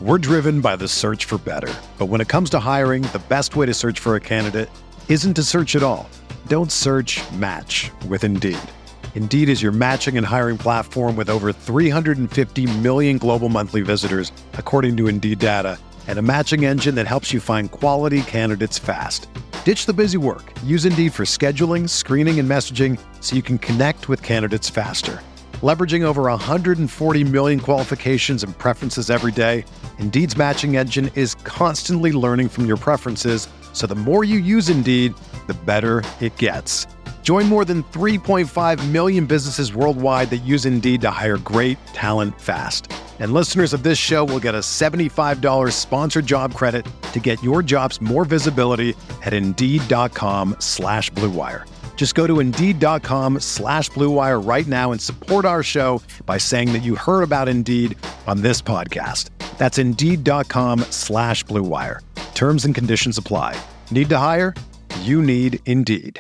We're driven by the search for better. But when it comes to hiring, the best way to search for a candidate isn't to search at all. Don't search, match with Indeed. Indeed is your matching and hiring platform with over 350 million global monthly visitors, according to Indeed data, and a matching engine that helps you find quality candidates fast. Ditch the busy work. Use Indeed for scheduling, screening, and messaging so you can connect with candidates faster. Leveraging over 140 million qualifications and preferences every day, Indeed's matching engine is constantly learning from your preferences, so the more you use Indeed, the better it gets. Join more than 3.5 million businesses worldwide that use Indeed to hire great talent fast. And listeners of this show will get a $75 sponsored job credit to get your jobs more visibility at Indeed.com/Blue Wire. Just go to Indeed.com/Blue Wire right now and support our show by saying that you heard about Indeed on this podcast. That's Indeed.com/Blue Wire. Terms and conditions apply. Need to hire? You need Indeed.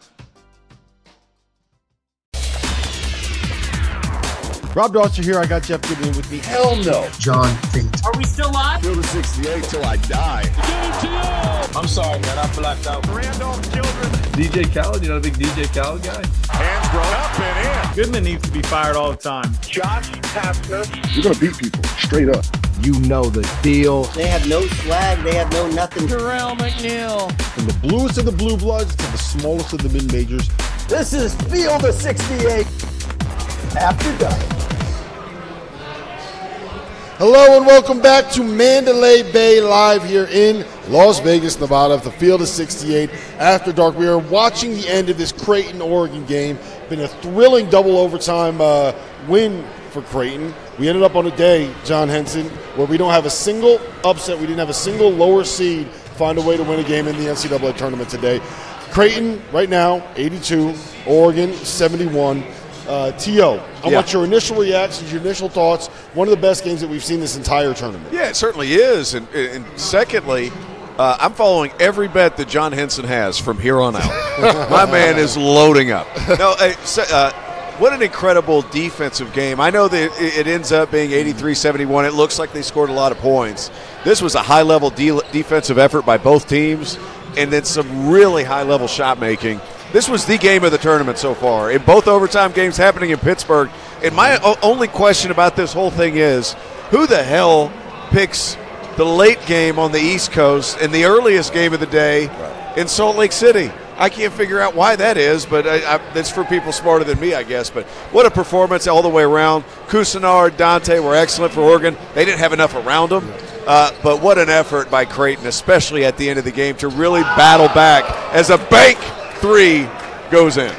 Rob Dauster here. I got Jeff Goodman with me. Hell no. John Fate. Are we still live? Field of 68 till I die. I'm sorry, man. I blacked out. Randolph Children. DJ Khaled, you know the big DJ Khaled guy? Hands thrown up and in. Goodman needs to be fired all the time. Josh Pasta. You're going to beat people, straight up. You know the deal. They have no swag. They have no nothing. Terrell McNeil. From the bluest of the blue bloods to the smallest of the mid-majors. This is Field of 68 after dark. Hello and welcome back to Mandalay Bay live here in Las Vegas, Nevada, at the Field of 68 after dark. We are watching the end of this Creighton-Oregon game. Been a thrilling double overtime win for Creighton. We ended up on a day, John Henson, where we don't have a single upset. We didn't have a single lower seed find a way to win a game in the NCAA tournament today. Creighton right now 82, Oregon 71. T.O., I want your initial reactions, your initial thoughts. One of the best games that we've seen this entire tournament. Yeah, it certainly is. And secondly, I'm following every bet that John Henson has from here on out. My man is loading up. No, what an incredible defensive game. I know that it ends up being 83-71. It looks like they scored a lot of points. This was a high-level defensive effort by both teams, and then some really high-level shot making. This was the game of the tournament so far. In both overtime games happening in Pittsburgh. And my only question about this whole thing is, who the hell picks the late game on the East Coast and the earliest game of the day in Salt Lake City? I can't figure out why that is, but that's for people smarter than me, I guess. But what a performance all the way around. Cousineau, Dante were excellent for Oregon. They didn't have enough around them. But what an effort by Creighton, especially at the end of the game, to really battle back as a bank three goes in.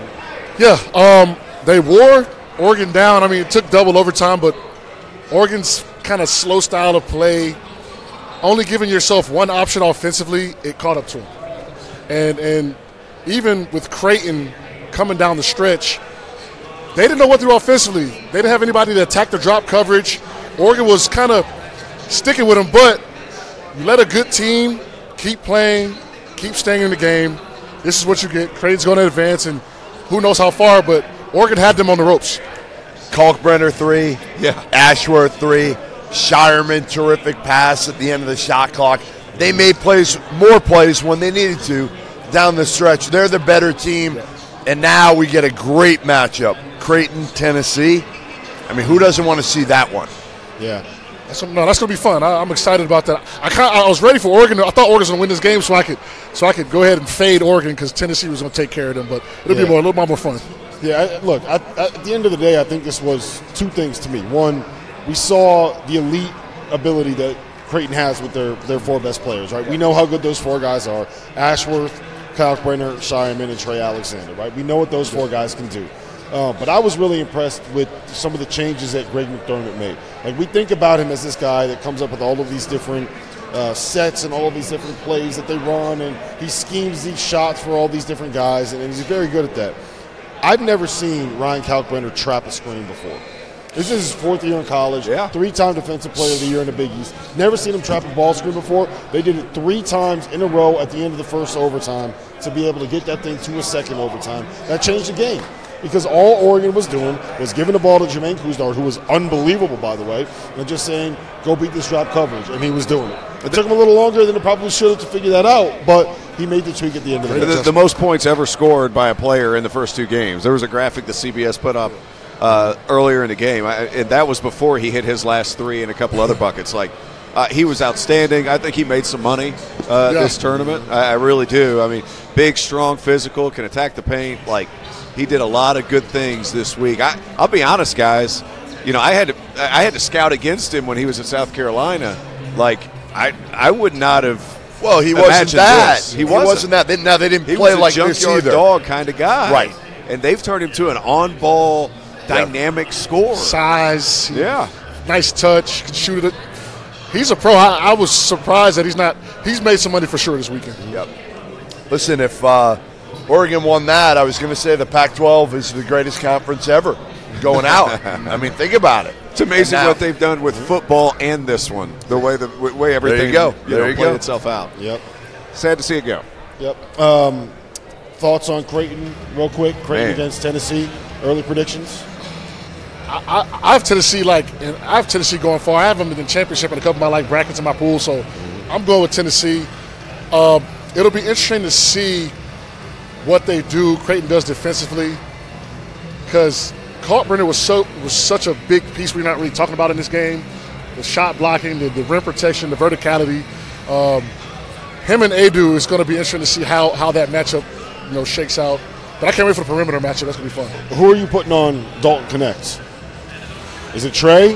Yeah, they wore Oregon down. I mean, it took double overtime, but Oregon's kind of slow style of play, only giving yourself one option offensively, it caught up to them. And even with Creighton coming down the stretch, they didn't know what to do offensively. They didn't have anybody to attack the drop coverage. Oregon was kind of sticking with them, but you let a good team keep playing, keep staying in the game. This is what you get. Creighton's going to advance, and who knows how far, but Oregon had them on the ropes. Kalkbrenner 3. Yeah. Ashworth 3. Shireman, terrific pass at the end of the shot clock. They made more plays when they needed to down the stretch. They're the better team, and now we get a great matchup. Creighton, Tennessee. I mean, who doesn't want to see that one? Yeah. That's going to be fun. I'm excited about that. I was ready for Oregon. I thought Oregon was going to win this game so I could go ahead and fade Oregon because Tennessee was going to take care of them. But it'll be a little more fun. Yeah, look, at the end of the day, I think this was two things to me. One, we saw the elite ability that Creighton has with their four best players, right? We know how good those four guys are. Ashworth, Kalkbrenner, Shireman, and Trey Alexander, right? We know what those four guys can do. But I was really impressed with some of the changes that Greg McDermott made. Like, we think about him as this guy that comes up with all of these different sets and all of these different plays that they run, and he schemes these shots for all these different guys, and he's very good at that. I've never seen Ryan Kalkbrenner trap a screen before. This is his fourth year in college, three-time Defensive Player of the Year in the Big East. Never seen him trap a ball screen before. They did it 3 times in a row at the end of the first overtime to be able to get that thing to a second overtime. That changed the game. because all Oregon was doing was giving the ball to Jermaine Couisnard, who was unbelievable, by the way, and just saying, go beat this drop coverage, and he was doing it. It took him a little longer than it probably should have to figure that out, but he made the tweak at the end of the day. The most points ever scored by a player in the first 2 games. There was a graphic that CBS put up earlier in the game, and that was before he hit his last 3 and a couple other buckets. He was outstanding. I think he made some money this tournament. I really do. I mean, big, strong, physical, can attack the paint. He did a lot of good things this week. I'll be honest, guys. I had to scout against him when he was in South Carolina. I would not have. Well, he wasn't that. This. He wasn't that. Now they didn't he play was like a this junkyard either. Dog kind of guy, right? And they've turned him to an on-ball, dynamic scorer. Size, yeah, nice touch, can shoot it. He's a pro. I was surprised that he's not. He's made some money for sure this weekend. Yep. Listen, if Oregon won that, I was going to say the Pac-12 is the greatest conference ever going out. I mean, think about it. It's amazing what they've done with football and this one. The way everything there you go. played itself out. Yep. Sad to see it go. Yep. Thoughts on Creighton, real quick? Creighton against Tennessee. Early predictions. I have Tennessee going far. I have them in the championship and a couple of my brackets in my pool, so I'm going with Tennessee. It'll be interesting to see what they do. Creighton does defensively, because Kalkbrenner was such a big piece we're not really talking about in this game. The shot blocking, the rim protection, the verticality. Him and Adu is going to be interesting to see how that matchup shakes out. But I can't wait for the perimeter matchup. That's going to be fun. Who are you putting on Dalton Connect? Is it Trey?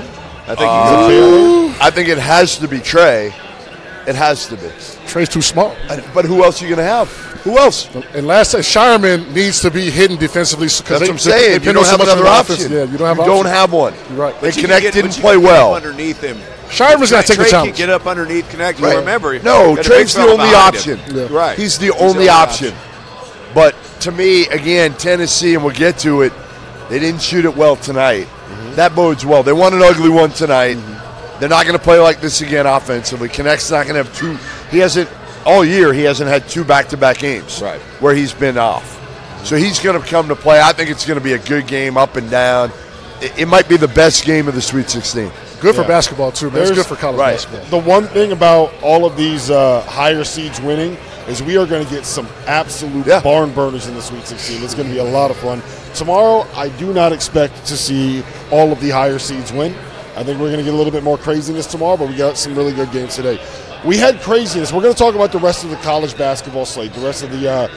I think it has to be Trey. It has to be. Trey's too small. But who else are you going to have? Who else? And last time, Shireman needs to be hidden defensively. That's what I'm saying. You don't have another option. Yeah, you don't have one. You're right. And Connect didn't play well. Underneath him. Shireman's got to take the challenge. Trey can get up underneath Connect. Right. Remember. No, Trey's the only option. Yeah. Right. He's the only option. But to me, again, Tennessee, and we'll get to it, they didn't shoot it well tonight. Mm-hmm. That bodes well. They won an ugly one tonight. Mm-hmm. They're not going to play like this again offensively. Connect's not going to have 2. He hasn't, all year, he hasn't had 2 back-to-back games where he's been off. So he's going to come to play. I think it's going to be a good game up and down. It might be the best game of the Sweet 16. Good for basketball, too, man. It's good for college basketball. The one thing about all of these higher seeds winning is we are going to get some absolute barn burners in the Sweet 16. It's going to be a lot of fun. Tomorrow, I do not expect to see all of the higher seeds win. I think we're going to get a little bit more craziness tomorrow, but we got some really good games today. We had craziness. We're going to talk about the rest of the college basketball slate, the rest of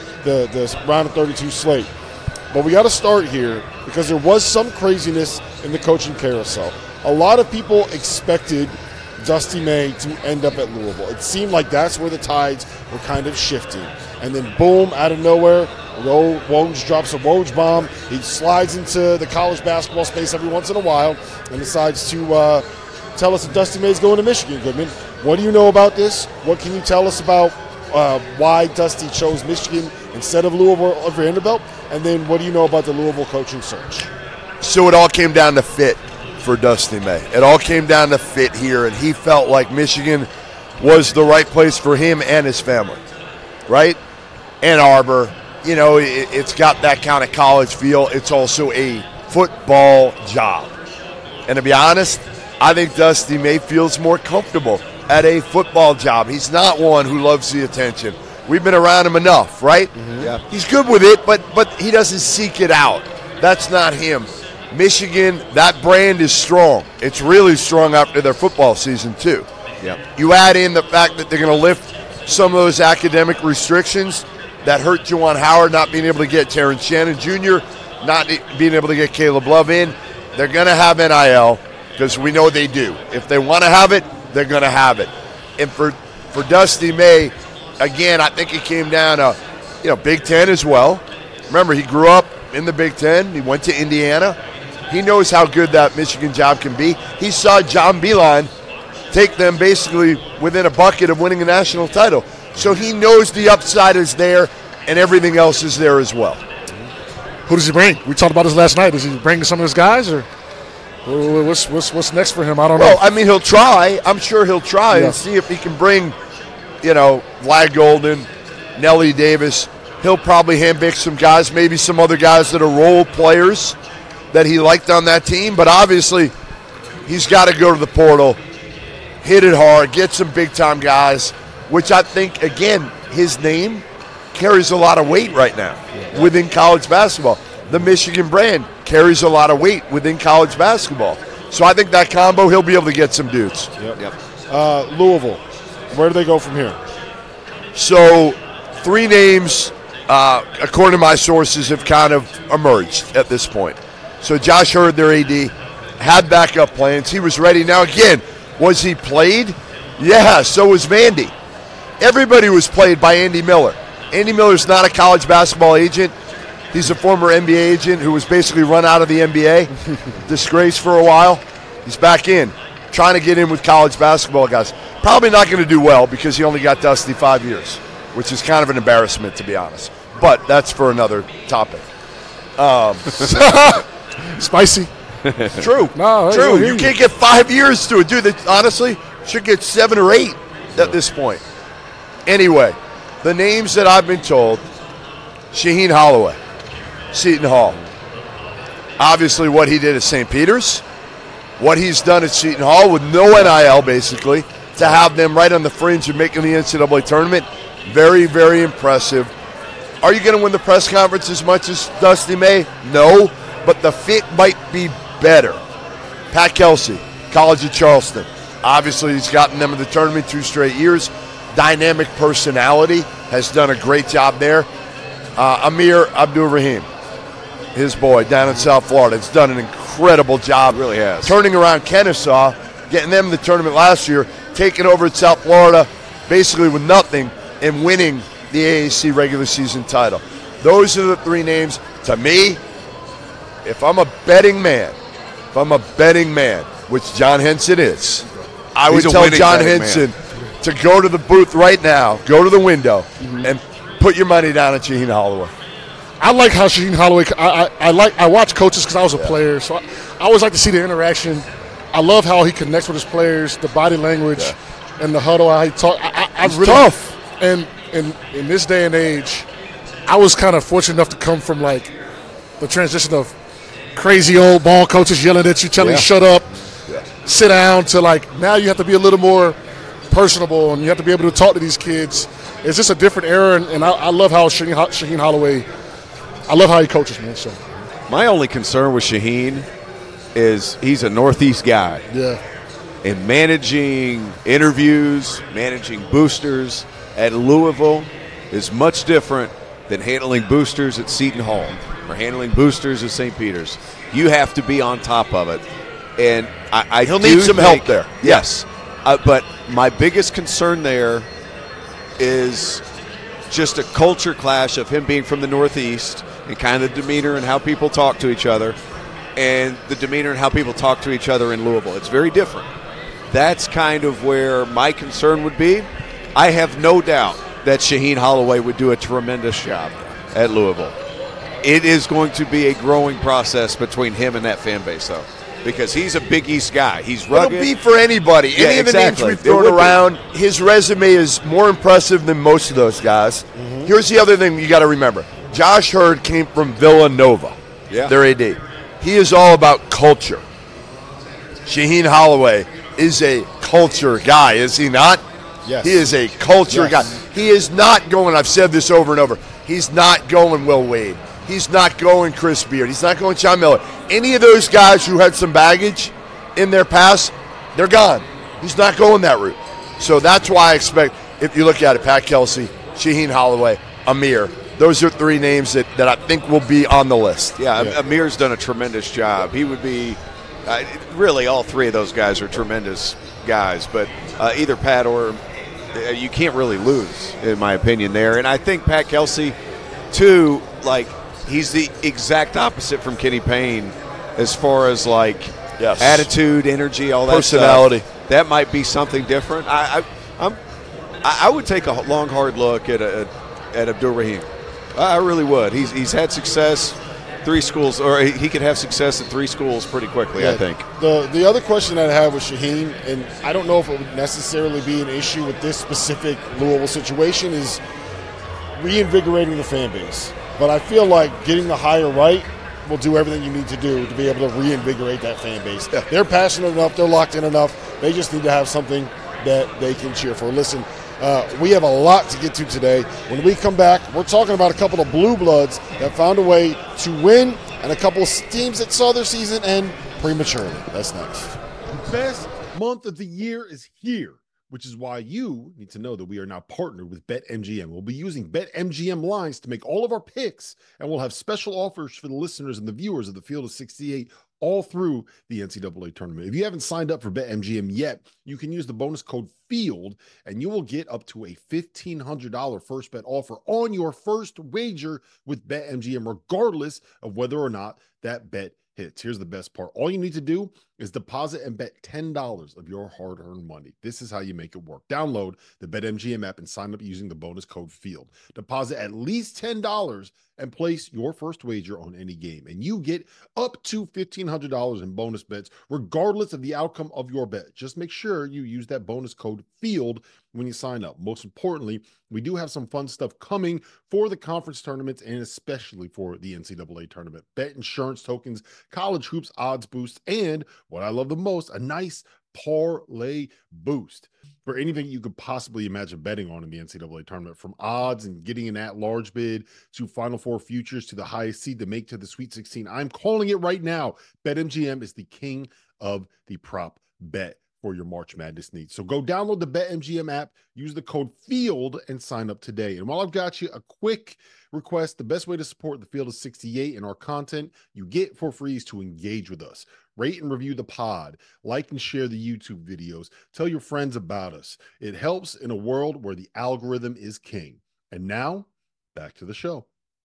the round of 32 slate. But we got to start here because there was some craziness in the coaching carousel. A lot of people expected Dusty May to end up at Louisville. It seemed like that's where the tides were kind of shifting. And then, boom, out of nowhere, Woj drops a Woj bomb. He slides into the college basketball space every once in a while and decides to tell us that Dusty May's going to Michigan, Goodman. What do you know about this? What can you tell us about why Dusty chose Michigan instead of Louisville or Vanderbilt? And then what do you know about the Louisville coaching search? So it all came down to fit for Dusty May. It all came down to fit here, and he felt like Michigan was the right place for him and his family, right? Ann Arbor, it's got that kind of college feel. It's also a football job. And to be honest, I think Dusty May feels more comfortable at a football job. He's not one who loves the attention. We've been around him enough, right? Mm-hmm. Yeah. He's good with it, but he doesn't seek it out. That's not him. Michigan, that brand is strong. It's really strong after their football season, too. Yep. You add in the fact that they're going to lift some of those academic restrictions that hurt Juwan Howard not being able to get Terrence Shannon Jr., not being able to get Caleb Love in. They're going to have NIL because we know they do. If they want to have it, they're going to have it. And for Dusty May, again, I think it came down to, Big Ten as well. Remember, he grew up in the Big Ten. He went to Indiana. He knows how good that Michigan job can be. He saw John Beilein take them basically within a bucket of winning a national title. So he knows the upside is there and everything else is there as well. Who does he bring? We talked about this last night. Does he bring some of his guys, or what's next for him? I don't know. Well, I mean, he'll try. I'm sure he'll try and see if he can bring, Vlad Golden, Nellie Davis, he'll probably handpick some guys, maybe some other guys that are role players that he liked on that team. But obviously, he's got to go to the portal, hit it hard, get some big-time guys, which I think, again, his name carries a lot of weight right now within college basketball. The Michigan brand carries a lot of weight within college basketball. So I think that combo, he'll be able to get some dudes. Louisville, where do they go from here? So 3 names, according to my sources, have kind of emerged at this point. So Josh Hurd, their AD, had backup plans. He was ready. Now, again, was he played? Yeah, so was Vandy. Everybody was played by Andy Miller. Andy Miller's not a college basketball agent. He's a former NBA agent who was basically run out of the NBA, disgraced for a while. He's back in, trying to get in with college basketball guys. Probably not going to do well because he only got Dusty 5 years, which is kind of an embarrassment, to be honest. But that's for another topic. Spicy. True. No, true. You can't get 5 years to a dude that honestly should get 7 or 8 at this point. Anyway, the names that I've been told: Shaheen Holloway, Seton Hall. Obviously, what he did at St. Peter's, what he's done at Seton Hall with no NIL, basically, to have them right on the fringe of making the NCAA tournament, very, very impressive. Are you going to win the press conference as much as Dusty May? No, but the fit might be better. Pat Kelsey, College of Charleston. Obviously, he's gotten them in the tournament 2 straight years. Dynamic personality, has done a great job there. Amir Abdur-Rahim, his boy down in South Florida, has done an incredible job. Really has. Turning around Kennesaw, getting them in the tournament last year, taking over at South Florida basically with nothing and winning the AAC regular season title. Those are the 3 names. To me, if I'm a betting man, which John Henson is, I would tell John Henson to go to the booth right now, go to the window, and put your money down at Shaheen Holloway. I like how Shaheen Holloway. I watch coaches because I was a player, so I always like to see the interaction. I love how he connects with his players, the body language, and the huddle. How he talk. He's really tough. And in this day and age, I was kind of fortunate enough to come from like the transition of crazy old ball coaches yelling at you, telling you shut up, sit down, to like now you have to be a little more personable and you have to be able to talk to these kids. It's just a different era, and I love how Shaheen Holloway. I love how he coaches, man. So my only concern with Shaheen is he's a Northeast guy. Yeah. And managing interviews, managing boosters at Louisville is much different than handling boosters at Seton Hall or handling boosters at St. Peter's. You have to be on top of it. And he'll need some help there. Yes. But my biggest concern there is just a culture clash of him being from the Northeast and kind of the demeanor and how people talk to each other, and the demeanor and how people talk to each other in Louisville. It's very different. That's kind of where my concern would be. I have no doubt that Shaheen Holloway would do a tremendous job at Louisville. It is going to be a growing process between him and that fan base, though, because he's a Big East guy. He's rugged. It'll be for anybody. Yeah, Any of the names we've thrown around, his resume is more impressive than most of those guys. Mm-hmm. Here's the other thing you got to remember. Josh Hurd came from Villanova, their AD. He is all about culture. Shaheen Holloway is a culture guy, is he not? Yes. He is a culture guy. He is not going, I've said this over and over, he's not going Will Wade. He's not going Chris Beard. He's not going Sean Miller. Any of those guys who had some baggage in their past, they're gone. He's not going that route. So that's why I expect, if you look at it, Pat Kelsey, Shaheen Holloway, Amir, those are 3 names that I think will be on the list. Yeah, Amir's done a tremendous job. He would be really all 3 of those guys are tremendous guys, but either Pat or you can't really lose, in my opinion, there. And I think Pat Kelsey, too, like, he's the exact opposite from Kenny Payne as far as, like, attitude, energy, all that personality. Stuff. That might be something different. I would take a long, hard look at Abdur-Rahim. I really would. He's had success 3 schools, or he could have success at 3 schools pretty quickly, I think. The other question that I have with Shaheen, and I don't know if it would necessarily be an issue with this specific Louisville situation, is reinvigorating the fan base. But I feel like getting the hire right will do everything you need to do to be able to reinvigorate that fan base. Yeah. They're passionate enough. They're locked in enough. They just need to have something that they can cheer for. Listen, we have a lot to get to today. When we come back, we're talking about a couple of blue bloods that found a way to win and a couple of teams that saw their season end prematurely. That's next. The best month of the year is here, which is why you need to know that we are now partnered with BetMGM. We'll be using BetMGM lines to make all of our picks, and we'll have special offers for the listeners and the viewers of the Field of 68 all through the NCAA tournament. If you haven't signed up for BetMGM yet, you can use the bonus code FIELD, and you will get up to a $1,500 first bet offer on your first wager with BetMGM, regardless of whether or not that bet hits. Here's the best part. All you need to do is deposit and bet $10 of your hard-earned money. This is how you make it work. Download the BetMGM app and sign up using the bonus code FIELD. Deposit at least $10 and place your first wager on any game, and you get up to $1,500 in bonus bets, regardless of the outcome of your bet. Just make sure you use that bonus code FIELD when you sign up. Most importantly, we do have some fun stuff coming for the conference tournaments and especially for the NCAA tournament. Bet insurance tokens, college hoops odds boosts, and what I love the most, a nice parlay boost for anything you could possibly imagine betting on in the NCAA tournament, from odds and getting an at-large bid to Final Four futures to the highest seed to make to the Sweet 16. I'm calling it right now. BetMGM is the king of the prop bet for your March Madness needs. So go download the BetMGM app, use the code FIELD, and sign up today. And while I've got you, a quick request: the best way to support the Field of 68 and our content you get for free is to engage with us. Rate and review the pod, like and share the YouTube videos, tell your friends about us. It helps in a world where the algorithm is king. And now, back to the show.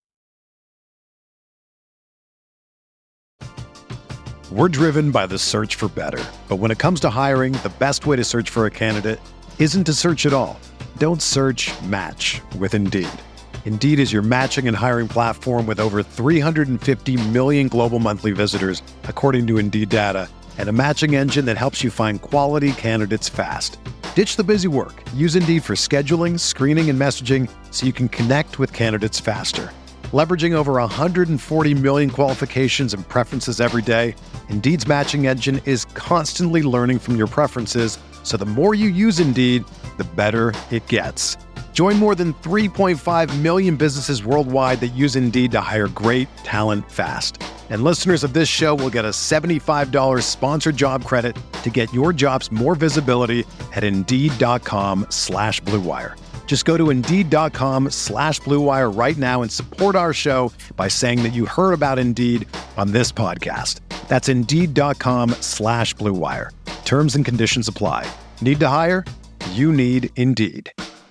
We're driven by the search for better. But when it comes to hiring, the best way to search for a candidate isn't to search at all. Don't search, match with Indeed. Indeed is your matching and hiring platform with over 350 million global monthly visitors, according to Indeed data, and a matching engine that helps you find quality candidates fast. Ditch the busy work. Use Indeed for scheduling, screening, and messaging so you can connect with candidates faster. Leveraging over 140 million qualifications and preferences every day, Indeed's matching engine is constantly learning from your preferences, so the more you use Indeed, the better it gets. Join more than 3.5 million businesses worldwide that use Indeed to hire great talent fast. And listeners of this show will get a $75 sponsored job credit to get your jobs more visibility at Indeed.com/Blue Wire. Just go to Indeed.com/Blue Wire right now and support our show by saying that you heard about Indeed on this podcast. That's Indeed.com/Blue Wire. Terms and conditions apply. Need to hire? You need Indeed.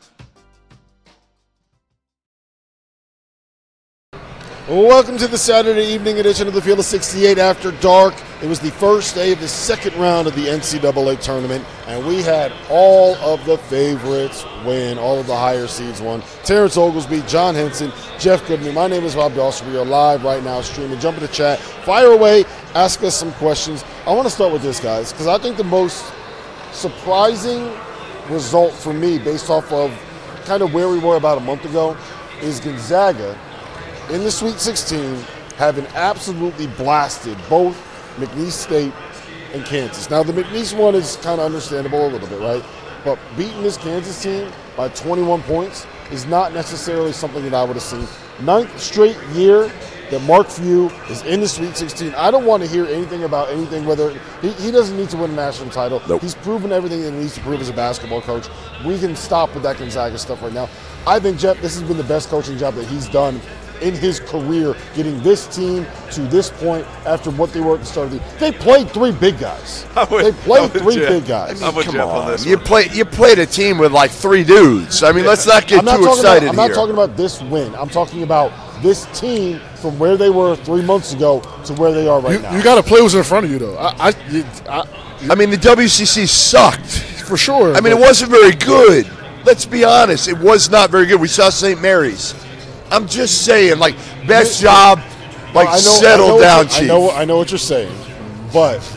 Welcome to the Saturday evening edition of the Field of 68 After Dark. It was the first day of the second round of the NCAA tournament, and we had all of the favorites win, all of the higher seeds won. Terrence Oglesby, John Henson, Jeff Goodman. My name is Rob Dawson. We are live right now streaming. Jump in the chat, fire away, ask us some questions. I want to start with this, guys, because I think the most surprising result for me, based off of kind of where we were about a month ago, is Gonzaga in the Sweet 16, having absolutely blasted both McNeese State and Kansas. Now, the McNeese one is kind of understandable a little bit, right? But beating this Kansas team by 21 points is not necessarily something that I would have seen. 9th straight year that Mark Few is in the Sweet 16. I don't want to hear anything about anything, whether he doesn't need to win a national title. Nope. He's proven everything that he needs to prove as a basketball coach. We can stop with that Gonzaga stuff right now. I think, Jeff, this has been the best coaching job that he's done in his career, getting this team to this point after what they were at the start of the year. They played three big guys. Big guys. I mean, come on. You played a team with like three dudes. I mean, let's not get too excited here. I'm not talking about this win. I'm talking about this team from where they were 3 months ago to where they are right now. You got to play who's in front of you, though. I mean, the WCC sucked. For sure. I mean, it wasn't very good. Let's be honest. It was not very good. We saw St. Mary's. I'm just saying, like, best job, like, settle down, Chief. I know what you're saying, but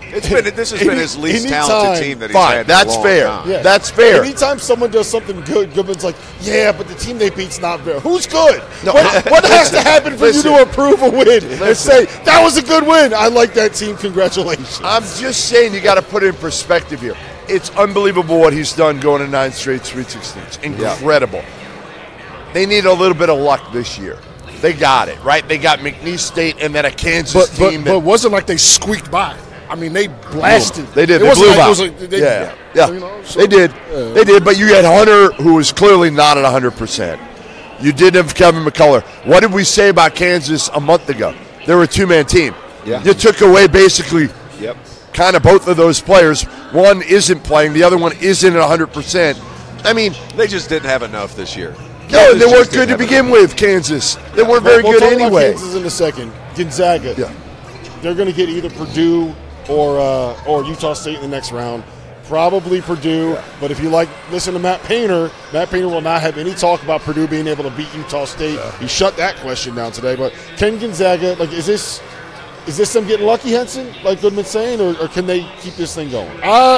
This has been his least talented team that he's had. That's fair. Yeah. That's fair. Anytime someone does something good, Goodman's like, yeah, but the team they beat's not fair. Who's good? No. What has to happen for you to approve a win and say, that was a good win? I like that team. Congratulations. I'm just saying you got to put it in perspective here. It's unbelievable what he's done going to 9 straight Sweet 16s. Incredible. Yeah. They need a little bit of luck this year. They got it, right? They got McNeese State and then a Kansas team. But it wasn't like they squeaked by. I mean, they blasted. They did. They blew out. You know, so, they did. They did. But you had Hunter, who was clearly not at 100%. You didn't have Kevin McCullough. What did we say about Kansas a month ago? They were a two-man team. Yeah. You took away basically kind of both of those players. One isn't playing. The other one isn't at 100%. I mean, they just didn't have enough this year. No, they weren't good to begin with, Kansas. They weren't very good anyway. Kansas in a second. Gonzaga. Yeah. They're going to get either Purdue or Utah State in the next round. Probably Purdue, but if you listen to Matt Painter will not have any talk about Purdue being able to beat Utah State. Yeah. He shut that question down today. But can Gonzaga, is this them getting lucky, Henson, like Goodman's saying, or can they keep this thing going?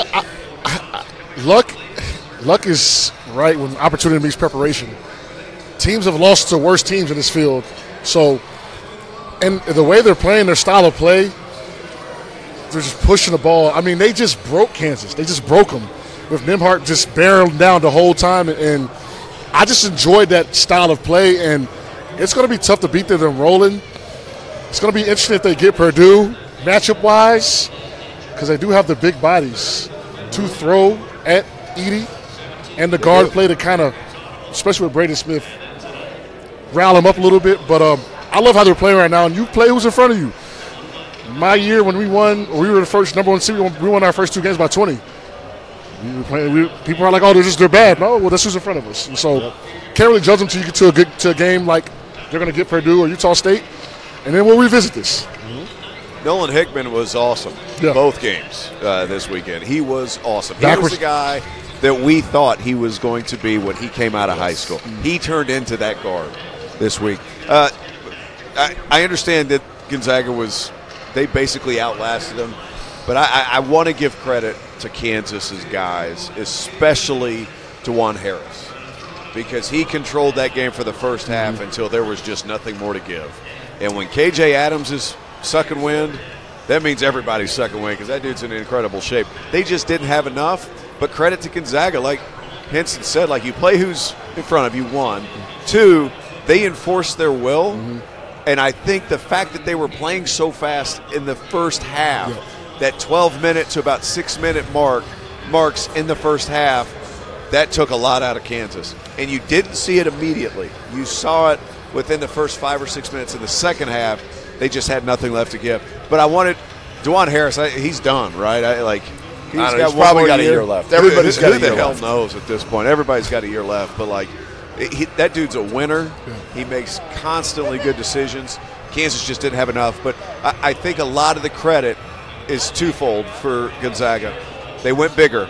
Luck is right when opportunity meets preparation. Teams have lost to worse teams in this field. So, and the way they're playing, their style of play, they're just pushing the ball. I mean, they just broke Kansas. They just broke them with Nembhard just barreling down the whole time. And I just enjoyed that style of play. And it's going to be tough to beat them rolling. It's going to be interesting if they get Purdue matchup-wise, because they do have the big bodies to throw at Edey and the guard play to kind of, especially with Braden Smith, rile him up a little bit. But I love how they're playing right now. And you play who's in front of you. My year when we were the first number one seed. We won our first 2 games by 20. People are like, "Oh, they're bad." No, well, that's who's in front of us. And so, can't really judge them until you get to a game like they're going to get Purdue or Utah State, and then we'll revisit this. Mm-hmm. Nolan Hickman was awesome both games this weekend. He was awesome. He was the guy that we thought he was going to be when he came out of high school. He turned into that guard this week. I understand that Gonzaga they basically outlasted them, but I want to give credit to Kansas's guys, especially DeJuan Harris, because he controlled that game for the first half until there was just nothing more to give. And when KJ Adams is sucking wind, that means everybody's sucking wind because that dude's in incredible shape. They just didn't have enough, but credit to Gonzaga. Like Henson said, you play who's in front of you, 1. 2, they enforced their will. And I think the fact that they were playing so fast in the first half, that 12-minute to about 6-minute marks in the first half, that took a lot out of Kansas. And you didn't see it immediately. You saw it within the first 5 or 6 minutes in the second half. They just had nothing left to give. But I wanted DeJuan Harris. He's done, right? He's probably got a year left. Everybody's got a year left. Who the hell knows at this point? Everybody's got a year left. But that dude's a winner. He makes constantly good decisions. Kansas just didn't have enough. But I think a lot of the credit is twofold for Gonzaga. They went bigger,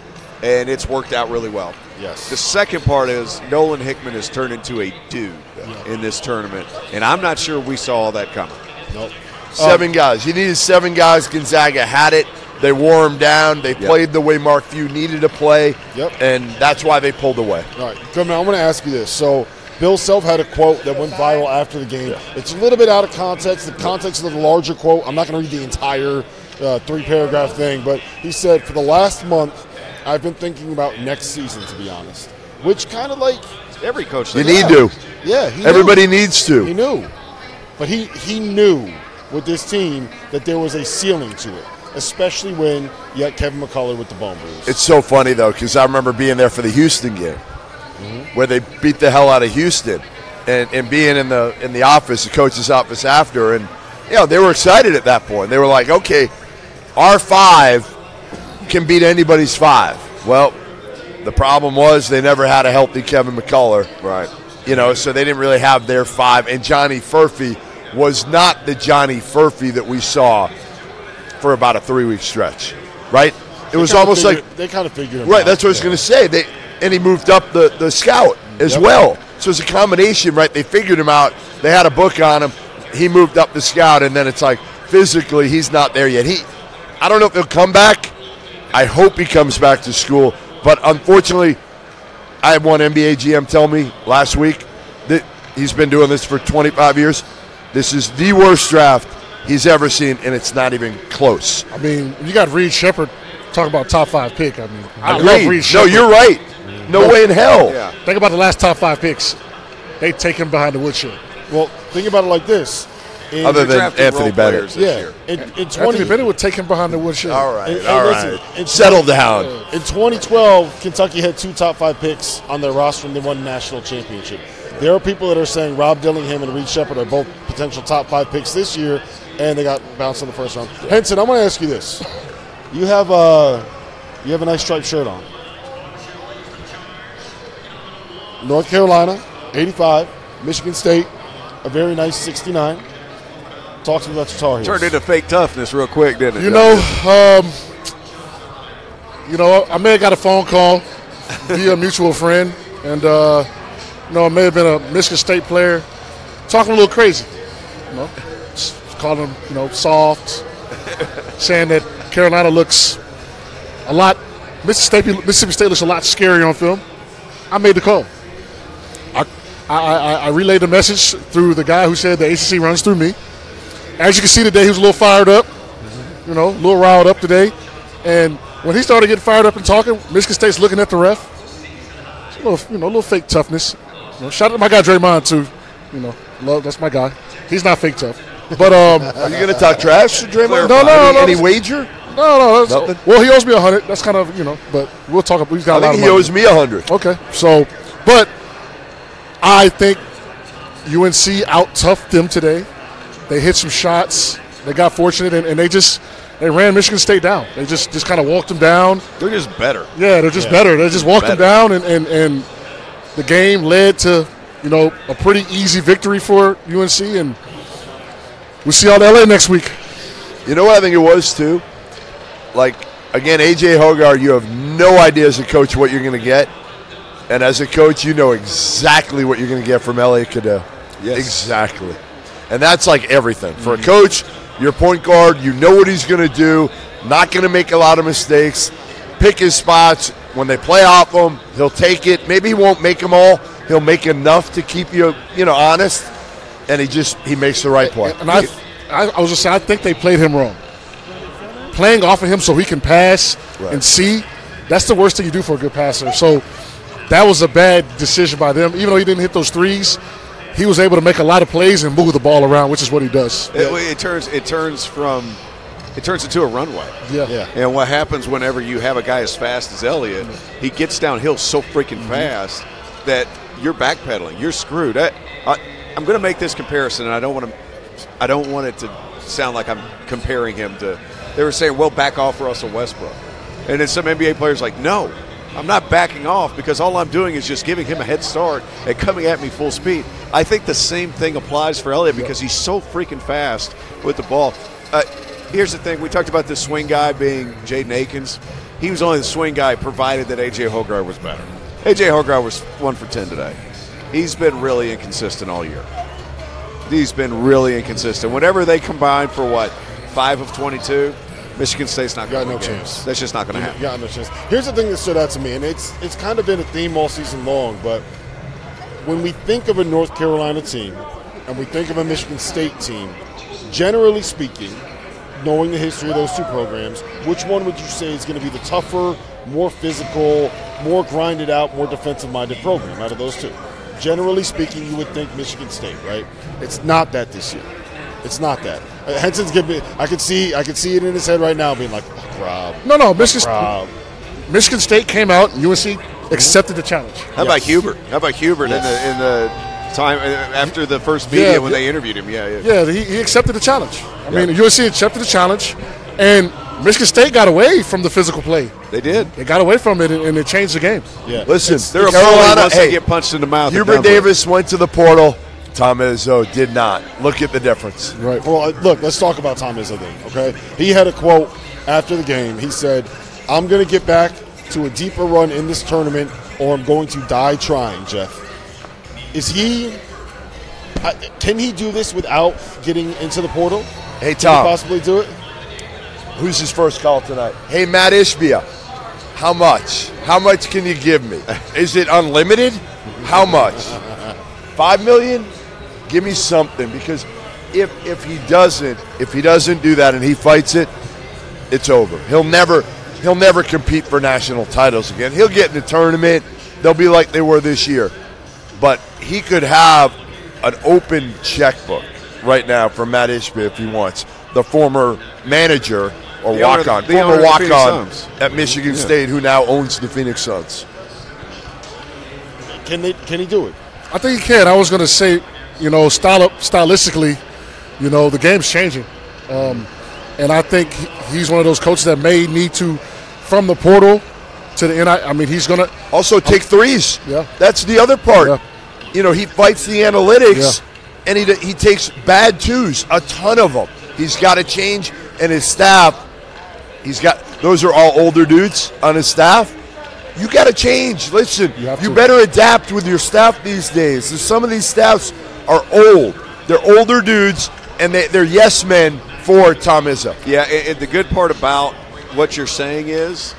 and it's worked out really well. Yes. The second part is Nolan Hickman has turned into a dude in this tournament, and I'm not sure we saw all that coming. Nope. 7 guys. You needed 7 guys. Gonzaga had it. They wore him down. They played the way Mark Few needed to play, and that's why they pulled away. All right, Goodman, I want to ask you this. So Bill Self had a quote that went viral after the game. It's a little bit out of context, the context of the larger quote. I'm not going to read the entire 3-paragraph thing, but he said, for the last month, I've been thinking about next season, to be honest, which kind of every coach. You need to. Yeah, everybody needs to. He knew. But he knew with this team that there was a ceiling to it, especially when you had Kevin McCullough with the bone bruise. It's so funny, though, because I remember being there for the Houston game where they beat the hell out of Houston and being in the office, the coach's office after. And, they were excited at that point. They were like, okay, our 5 can beat anybody's 5. Well, the problem was they never had a healthy Kevin McCullough. Right. So they didn't really have their 5. And Johnny Furphy was not the Johnny Furphy that we saw for about a 3-week stretch, right? It was almost like they kind of figured him right. out. That's what I was going to say. And he moved up the scout as well. So it's a combination, right? They figured him out. They had a book on him. He moved up the scout, and then it's like physically he's not there yet. I don't know if he'll come back. I hope he comes back to school. But unfortunately, I had one NBA GM tell me last week that he's been doing this for 25 years. This is the worst draft he's ever seen, and it's not even close. I mean, you got Reed Shepherd talking about top 5 pick. I mean, I Agreed. love Reed Shepherd. No, you're right. No way in hell. Yeah. Think about the last top 5 picks. They take him behind the woodshed. Well, think about it like this. Other than Anthony Bennett. In Anthony Bennett would take him behind the woodshed. All right, listen, settle down. In 2012, Kentucky had 2 top 5 picks on their roster and they won the national championship. There are people that are saying Rob Dillingham and Reed Shepherd are both potential top 5 picks this year, and they got bounced in the first round. Henson, I want to ask you this: you have a nice striped shirt on. North Carolina, 85. Michigan State, a very nice 69. Talk to me about your Tar Heels. Turned into fake toughness real quick, didn't it? You know, I may have got a phone call via a mutual friend, and it may have been a Michigan State player talking a little crazy. You know, calling them, soft, saying that Carolina looks a lot. Mississippi State looks a lot scarier on film. I made the call. I relayed the message through the guy who said the ACC runs through me. As you can see today, he was a little fired up, a little riled up today. And when he started getting fired up and talking, Michigan State's looking at the ref. It's a little fake toughness. Shout out to my guy Draymond too. That's my guy. He's not fake tough. But are you going to talk trash to Draymond? No. Any wager? No. Nothing? Well, he owes me 100. That's kind of but we'll talk. He's got a lot of money. He owes me 100. Okay, so but I think UNC out-toughed them today. They hit some shots. They got fortunate, and they ran Michigan State down. They just kind of walked them down. They're just better. Yeah, they're just better. They just walked them down, and the game led to a pretty easy victory for UNC, and we'll see y'all in LA next week. You know what I think it was too? Like, again, A.J. Hoggard, you have no idea as a coach what you're going to get. And as a coach, you know exactly what you're going to get from Elliot Cadeau. Yes. Exactly. And that's like everything. For a coach, your point guard, you know what he's going to do, not going to make a lot of mistakes, pick his spots. When they play off him, he'll take it. Maybe he won't make them all. He'll make enough to keep you, honest. And he makes the right play. And I was just saying, I think they played him wrong. Playing off of him so he can pass and see, that's the worst thing you do for a good passer. So that was a bad decision by them. Even though he didn't hit those threes, he was able to make a lot of plays and move the ball around, which is what he does. It turns into a runway. Yeah. And what happens whenever you have a guy as fast as Elliott, he gets downhill so freaking fast that you're backpedaling. You're screwed. I'm going to make this comparison, and I don't want it to sound like I'm comparing him to. They were saying, well, back off Russell Westbrook. And then some NBA players like, no, I'm not backing off because all I'm doing is just giving him a head start and coming at me full speed. I think the same thing applies for Elliott because he's so freaking fast with the ball. Here's the thing. We talked about the swing guy being Jaden Akins. He was only the swing guy provided that A.J. Hoggard was better. A.J. Hoggard was 1 for 10 today. He's been really inconsistent all year. He's been really inconsistent. Whenever they combine for 5 of 22, Michigan State's not going to win games. That's just not going to happen. Got no chance. Here's the thing that stood out to me, and it's kind of been a theme all season long, but when we think of a North Carolina team and we think of a Michigan State team, generally speaking, knowing the history of those two programs, which one would you say is going to be the tougher, more physical, more grinded out, more defensive-minded program out of those two? Generally speaking, you would think Michigan State, right? It's not that this year. It's not that. Henson's giving me. I could see it in his head right now, being like, Rob. No. Michigan State came out. And UNC accepted the challenge. How about Hubert? How about Hubert in the time after the first media when they interviewed him? Yeah, he accepted the challenge. I mean, UNC accepted the challenge, and Michigan State got away from the physical play. They did. They got away from it, and it changed the game. Yeah. Listen, they're Carolina. Once they get punched in the mouth. Hubert Davis went to the portal. Tom Izzo did not. Look at the difference. Right. Well, look, let's talk about Tom Izzo then, okay? He had a quote after the game. He said, I'm going to get back to a deeper run in this tournament or I'm going to die trying, Jeff. Can he do this without getting into the portal? Hey, Can Tom. he possibly do it? Who's his first call tonight? Hey, Matt Ishbia, how much? How much can you give me? Is it unlimited? How much? $5 million? Give me something, because if he doesn't do that and he fights it, it's over. He'll never compete for national titles again. He'll get in the tournament. They'll be like they were this year. But he could have an open checkbook right now for Matt Ishbia if he wants. The former manager or walk-on, former walk-on at Michigan State, who now owns the Phoenix Suns. Can he do it? I think he can. I was going to say, stylistically, the game's changing. And I think he's one of those coaches that may need to, from the portal to the NI. He's going to also take threes. Yeah. That's the other part. Yeah. He fights the analytics, and he takes bad twos, a ton of them. He's got to change, and his staff, those are all older dudes on his staff. You got to change. Listen, you better adapt with your staff these days. Some of these staffs are old. They're older dudes, and they're yes men for Tom Izzo. Yeah, and the good part about what you're saying is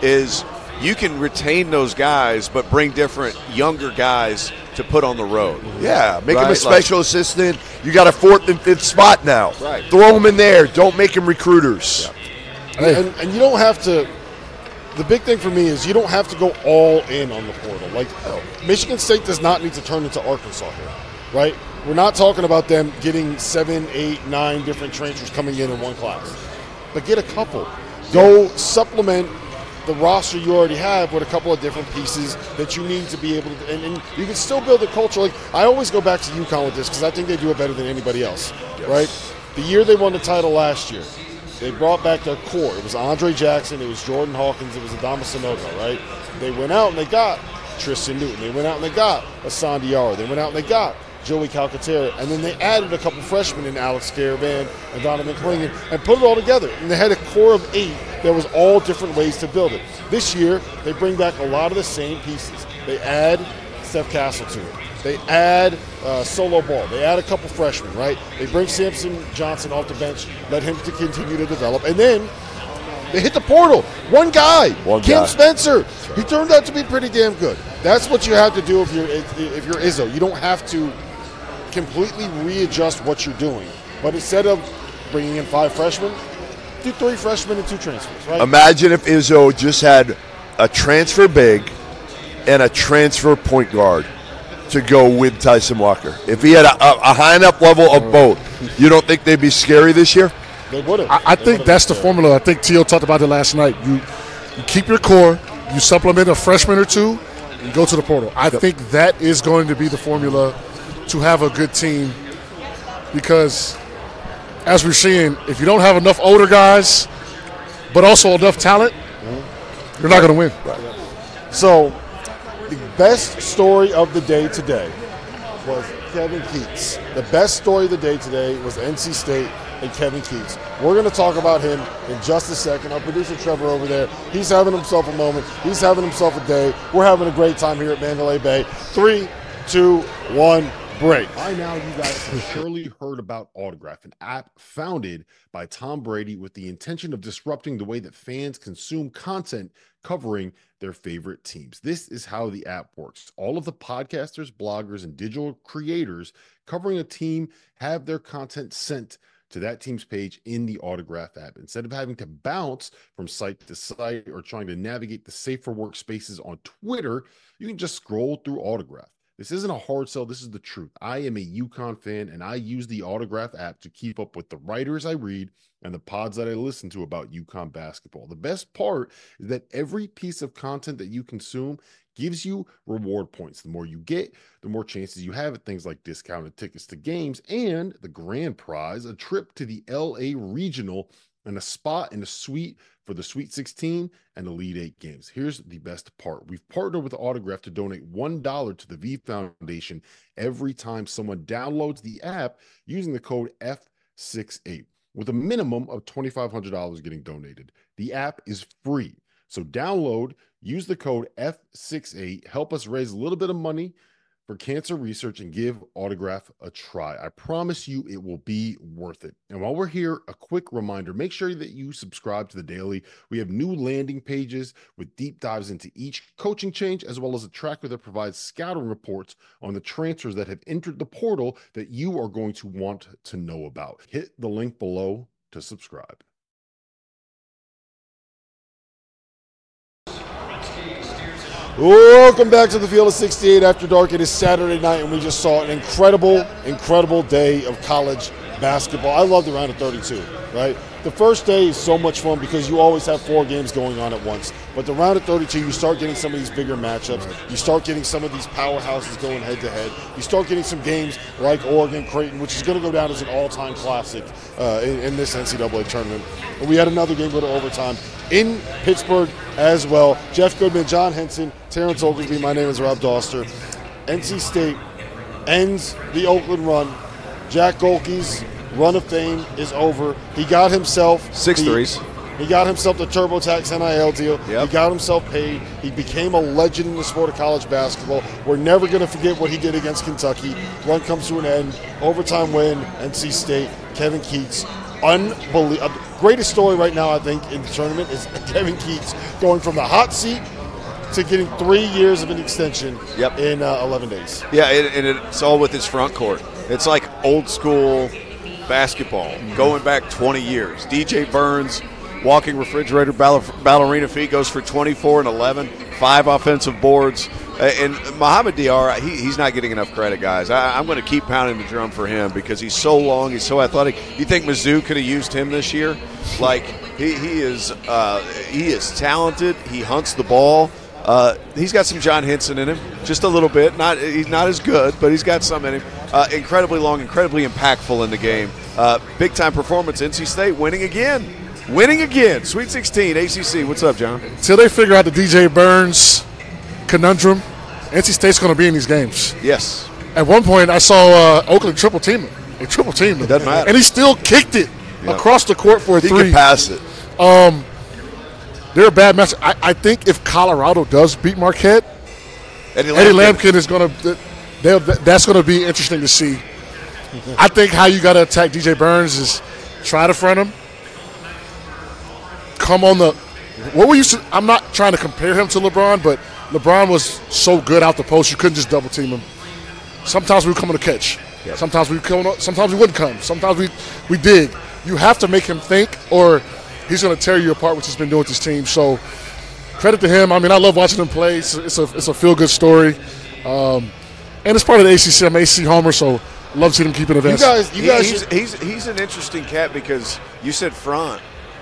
you can retain those guys, but bring different younger guys to put on the road. Yeah, make him a special assistant. You got a 4th and 5th spot now. Right. Throw them in there. Don't make them recruiters. Yeah. And you don't have to. The big thing for me is you don't have to go all in on the portal. Michigan State does not need to turn into Arkansas here, right? We're not talking about them getting 7, 8, 9 different transfers coming in one class. But get a couple. Go supplement the roster you already have with a couple of different pieces that you need to be able to, and you can still build a culture. I always go back to UConn with this because I think they do it better than anybody else, right? The year they won the title last year, they brought back their core. It was Andre Jackson, it was Jordan Hawkins, it was Adama Sanogo, right? They went out and they got Tristan Newton. They went out and they got Hassan Diarra. They went out and they got Joey Calcaterra. And then they added a couple freshmen in Alex Caravan and Donovan Clingan and put it all together. And they had a core of 8 that was all different ways to build it. This year, they bring back a lot of the same pieces. They add Steph Castle to it. They add Solo Ball. They add a couple freshmen, right? They bring Samson Johnson off the bench, let him to continue to develop. And then they hit the portal. One guy, Kim Spencer. He turned out to be pretty damn good. That's what you have to do if you're Izzo. You don't have to completely readjust what you're doing. But instead of bringing in 5 freshmen, do 3 freshmen and 2 transfers, right? Imagine if Izzo just had a transfer big and a transfer point guard to go with Tyson Walker. If he had a high enough level of both, you don't think they'd be scary this year? They would have. I think that's the formula. I think T.O. talked about it last night. You keep your core, you supplement a freshman or 2, and go to the portal. I think that is going to be the formula to have a good team, because as we're seeing, if you don't have enough older guys but also enough talent, you're not going to win. Right. So the best story of the day today was Kevin Keatts. The best story of the day today was NC State and Kevin Keatts. We're going to talk about him in just a second. Our producer Trevor over there, he's having himself a moment. He's having himself a day. We're having a great time here at Mandalay Bay. 3, 2, 1, break. By now, you guys have surely heard about Autograph, an app founded by Tom Brady with the intention of disrupting the way that fans consume content covering their favorite teams. This is how the app works. All of the podcasters, bloggers, and digital creators covering a team have their content sent to that team's page in the Autograph app. Instead of having to bounce from site to site or trying to navigate the safer workspaces on Twitter, you can just scroll through Autograph. This isn't a hard sell. This is the truth. I am a UConn fan, and I use the Autograph app to keep up with the writers I read and the pods that I listen to about UConn basketball. The best part is that every piece of content that you consume gives you reward points. The more you get, the more chances you have at things like discounted tickets to games and the grand prize, a trip to the LA Regional and a spot in a suite for the Sweet 16 and Elite 8 games. Here's the best part. We've partnered with Autograph to donate $1 to the V Foundation every time someone downloads the app using the code F68, with a minimum of $2,500 getting donated. The app is free. So download, use the code F68, help us raise a little bit of money for cancer research and give Autograph a try. I promise you it will be worth it. And while we're here, a quick reminder, make sure that you subscribe to the Daily. We have new landing pages with deep dives into each coaching change, as well as a tracker that provides scouting reports on the transfers that have entered the portal that you are going to want to know about. Hit the link below to subscribe. Welcome back to the Field of 68 After Dark. It is Saturday night, and we just saw an incredible day of college basketball. I love the round of 32, right? The first day is so much fun because you always have 4 games going on at once. But the round of 32, you start getting some of these bigger matchups. You start getting some of these powerhouses going head-to-head. You start getting some games like Oregon-Creighton, which is going to go down as an all-time classic in this NCAA tournament. And we had another game go to overtime in Pittsburgh as well. Jeff Goodman, John Henson, Terrence Oglesby. My name is Rob Doster. NC State ends the Oakland run. Jack Golke's run of fame is over. He got himself 6 threes. He got himself the TurboTax NIL deal. Yep. He got himself paid. He became a legend in the sport of college basketball. We're never going to forget what he did against Kentucky. Run comes to an end. Overtime win. NC State. Kevin Keatts. Unbelievable. Greatest story right now, I think, in the tournament is Kevin Keatts going from the hot seat to getting 3 years of an extension in 11 days. Yeah, and it's all with his front court. It's like old school basketball, going back 20 years. DJ Burns, walking refrigerator ballerina feet, goes for 24 and 11, 5 offensive boards. And Mohamed Diarra, he's not getting enough credit, guys. I'm going to keep pounding the drum for him because he's so long, he's so athletic. You think Mizzou could have used him this year? Like, he is talented. He hunts the ball. He's got some John Henson in him, just a little bit. He's not as good, but he's got some in him. Incredibly long, incredibly impactful in the game. Big-time performance. NC State winning again. Sweet 16, ACC. What's up, John? Till they figure out the DJ Burns conundrum, NC State's going to be in these games. Yes. At one point, I saw Oakland triple team him. They triple teamed him. Doesn't matter. And he still kicked it across the court for a 3. He can pass it. They're a bad match. I think if Colorado does beat Marquette, Eddie Lampkin is going to – that's going to be interesting to see. I think how you got to attack DJ Burns is try to front him. Come on the – what we used to – I'm not trying to compare him to LeBron, but LeBron was so good out the post you couldn't just double team him. Sometimes we would come on the catch. Yep. Sometimes we wouldn't come. Sometimes we dig. You have to make him think or – he's going to tear you apart, which he's been doing with his team. So, credit to him. I mean, I love watching him play. It's a feel-good story. And it's part of the ACC. I'm an ACC homer, so I love seeing him keeping events. He's an interesting cat because you said front.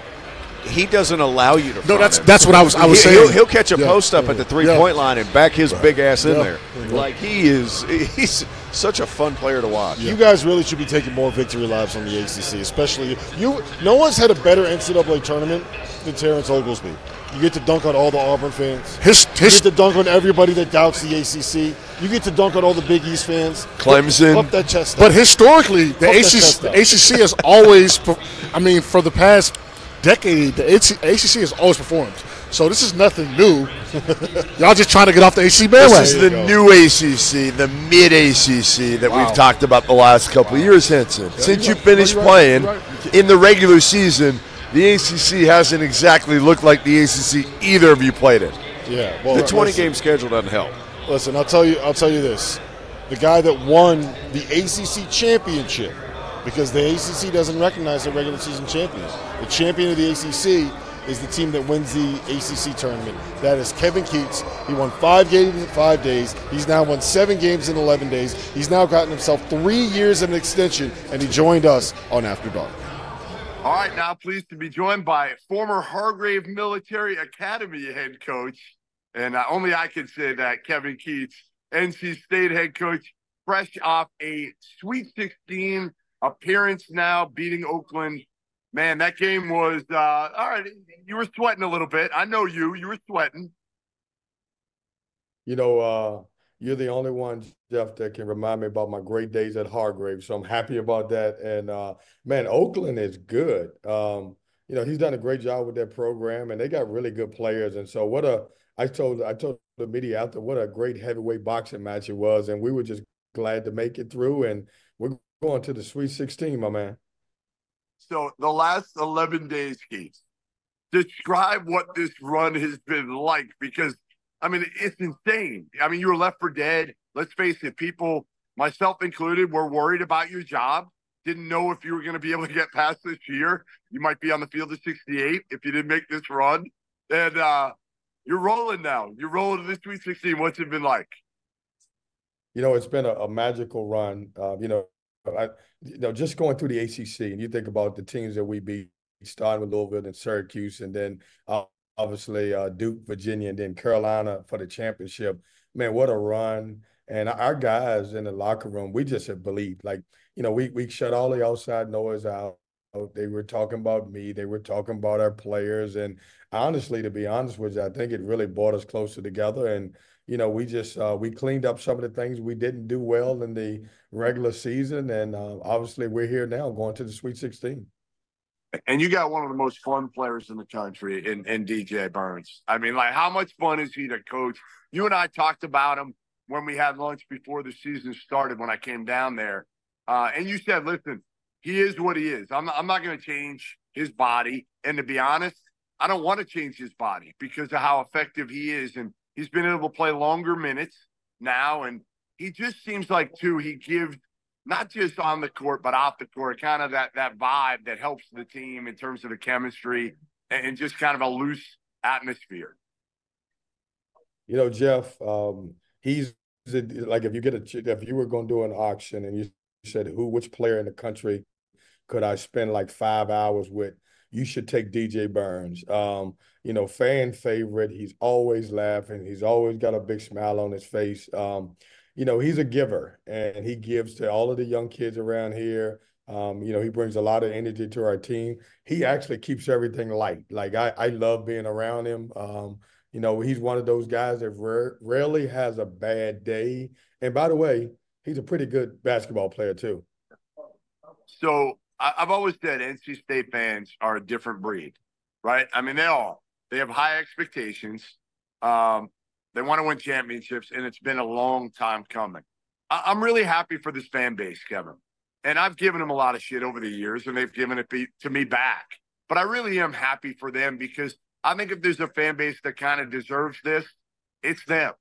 He doesn't allow you to front. No, that's what I was saying. He'll catch a post up at the three-point line and back his big ass in there. Like, he's such a fun player to watch. You guys really should be taking more victory laps on the ACC, especially you. No one's had a better NCAA tournament than Terrence Oglesby. You get to dunk on all the Auburn fans. You get to dunk on everybody that doubts the ACC. You get to dunk on all the Big East fans. Clemson. Up that chest. But historically, the ACC has always, I mean, for the past decade, the ACC has always performed. So this is nothing new. Y'all just trying to get off the ACC bandwagon. This is the new ACC, the mid-ACC that we've talked about the last couple of years, Henson. Since you finished playing in the regular season, the ACC hasn't exactly looked like the ACC either of you played it. Yeah, well, the 20-game schedule doesn't help. Listen, I'll tell you this: the guy that won the ACC championship, because the ACC doesn't recognize their regular season champions. The champion of the ACC is the team that wins the ACC tournament. That is Kevin Keatts. He won 5 games in 5 days. He's now won 7 games in 11 days. He's now gotten himself 3 years of an extension, and he joined us on After Dark. All right, now pleased to be joined by former Hargrave Military Academy head coach, and only I can say that, Kevin Keatts, NC State head coach, fresh off a Sweet 16 appearance now, beating Oakland. Man, that game was all right. You were sweating a little bit. I know you were sweating. You know, you're the only one, Jeff, that can remind me about my great days at Hargrave. So I'm happy about that. And, man, Oakland is good. You know, he's done a great job with their program, and they got really good players. And so I told media after what a great heavyweight boxing match it was, and we were just glad to make it through, and we're going to the Sweet 16, my man. So the last 11 days, Keith, describe what this run has been like, because, I mean, it's insane. I mean, you were left for dead. Let's face it, people, myself included, were worried about your job. Didn't know if you were going to be able to get past this year. You might be on the field of 68 if you didn't make this run. And you're rolling now. You're rolling to the Sweet 16. What's it been like? You know, it's been a magical run. Just going through the ACC, and you think about the teams that we beat, starting with Louisville and Syracuse, and then obviously Duke, Virginia, and then Carolina for the championship. Man, what a run. And our guys in the locker room, we just have believed. Like, we shut all the outside noise out. They were talking about me. They were talking about our players. And honestly, to be honest with you, I think it really brought us closer together. And, we cleaned up some of the things we didn't do well in the regular season. And obviously, we're here now going to the Sweet 16. And you got one of the most fun players in the country in DJ Burns. I mean, like, how much fun is he to coach? You and I talked about him when we had lunch before the season started, when I came down there. And you said, listen, he is what he is. I'm not going to change his body. And to be honest, I don't want to change his body because of how effective he is. And he's been able to play longer minutes now. And he just seems like, too, he gives, not just on the court, but off the court, kind of that vibe that helps the team in terms of the chemistry and just kind of a loose atmosphere. Jeff, he's like, if you were going to do an auction and you said which player in the country could I spend like 5 hours with, you should take DJ Burns. Fan favorite. He's always laughing. He's always got a big smile on his face. He's a giver, and he gives to all of the young kids around here. He brings a lot of energy to our team. He actually keeps everything light. Like, I love being around him. He's one of those guys that rarely has a bad day. And by the way, he's a pretty good basketball player too. So I've always said NC State fans are a different breed, right? I mean, they have high expectations. They want to win championships, and it's been a long time coming. I'm really happy for this fan base, Kevin. And I've given them a lot of shit over the years, and they've given it to me back. But I really am happy for them, because I think if there's a fan base that kind of deserves this, it's them.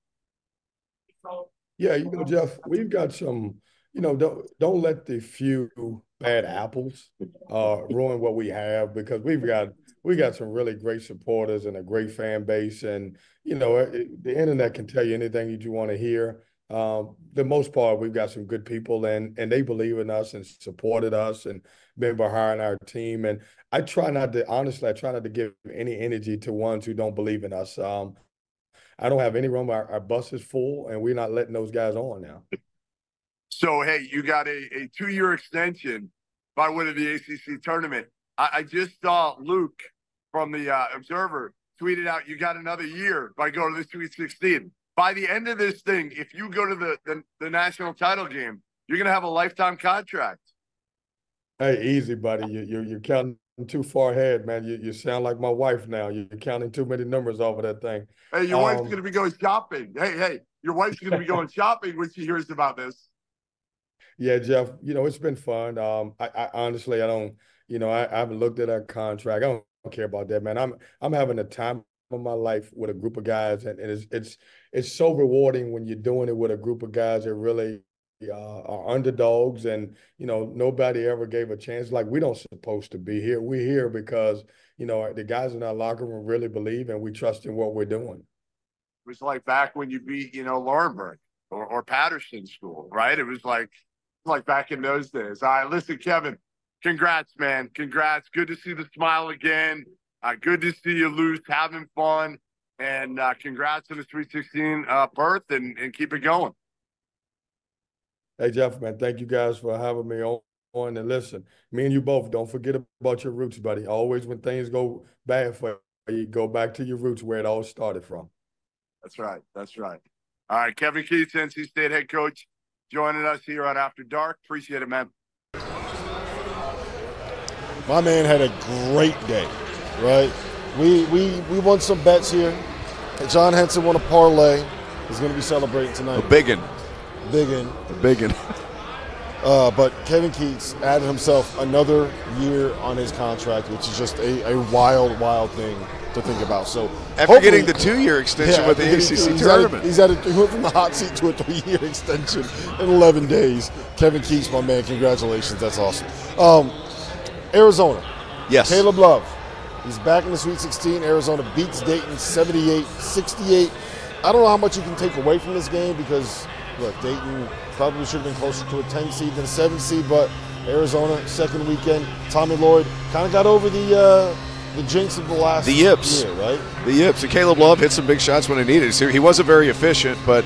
Yeah, Jeff, we've got some, don't let the few bad apples ruin what we have, because we got some really great supporters and a great fan base. And, the internet can tell you anything that you want to hear. The most part, we've got some good people, and they believe in us and supported us and been behind our team. And I try not to give any energy to ones who don't believe in us. I don't have any room. Our bus is full, and we're not letting those guys on now. So, hey, you got a 2-year extension by winning the ACC tournament. I just saw Luke from the Observer tweeted out you got another year by going to the Sweet 16. By the end of this thing, if you go to the national title game, you're going to have a lifetime contract. Hey, easy, buddy. You're counting too far ahead, man. You sound like my wife now. You're counting too many numbers over that thing. Hey, your wife's going to be going shopping. Hey, your wife's going to be going shopping when she hears about this. Yeah, Jeff, it's been fun. I honestly, I don't, I haven't looked at our contract. I don't care about that, man. I'm having a time of my life with a group of guys, and it's so rewarding when you're doing it with a group of guys that really are underdogs, and nobody ever gave a chance. Like, we don't supposed to be here. We're here because the guys in our locker room really believe, and we trust in what we're doing. It was like back when you beat Laurinburg or Patterson School, right? It was like back in those days. All right, listen, Kevin, congrats, man. Congrats. Good to see the smile again. Good to see you loose, having fun, and congrats on the Sweet 16 berth, and keep it going. Hey, Jeff, man, thank you guys for having me on. And listen, me and you both, don't forget about your roots, buddy. Always when things go bad for you, go back to your roots where it all started from. That's right. All right, Kevin Keatts, NC State head coach, joining us here on After Dark. Appreciate it, man. My man had a great day, right? We won some bets here. John Henson won a parlay. He's going to be celebrating tonight. A biggin. But Kevin Keats added himself another year on his contract, which is just a wild, wild thing to think about. So after getting the 2-year extension with the ACC tournament, he went from the hot seat to a 3-year extension in 11 days. Kevin Keats, my man, congratulations. That's awesome. Arizona. Yes. Caleb Love. He's back in the Sweet 16. Arizona beats Dayton 78-68. I don't know how much you can take away from this game because, look, Dayton probably should have been closer to a 10 seed than a 7 seed, but Arizona, second weekend. Tommy Lloyd kind of got over the jinx of the last yips. year, right? The yips. And Caleb Love hit some big shots when he needed it. He wasn't very efficient, but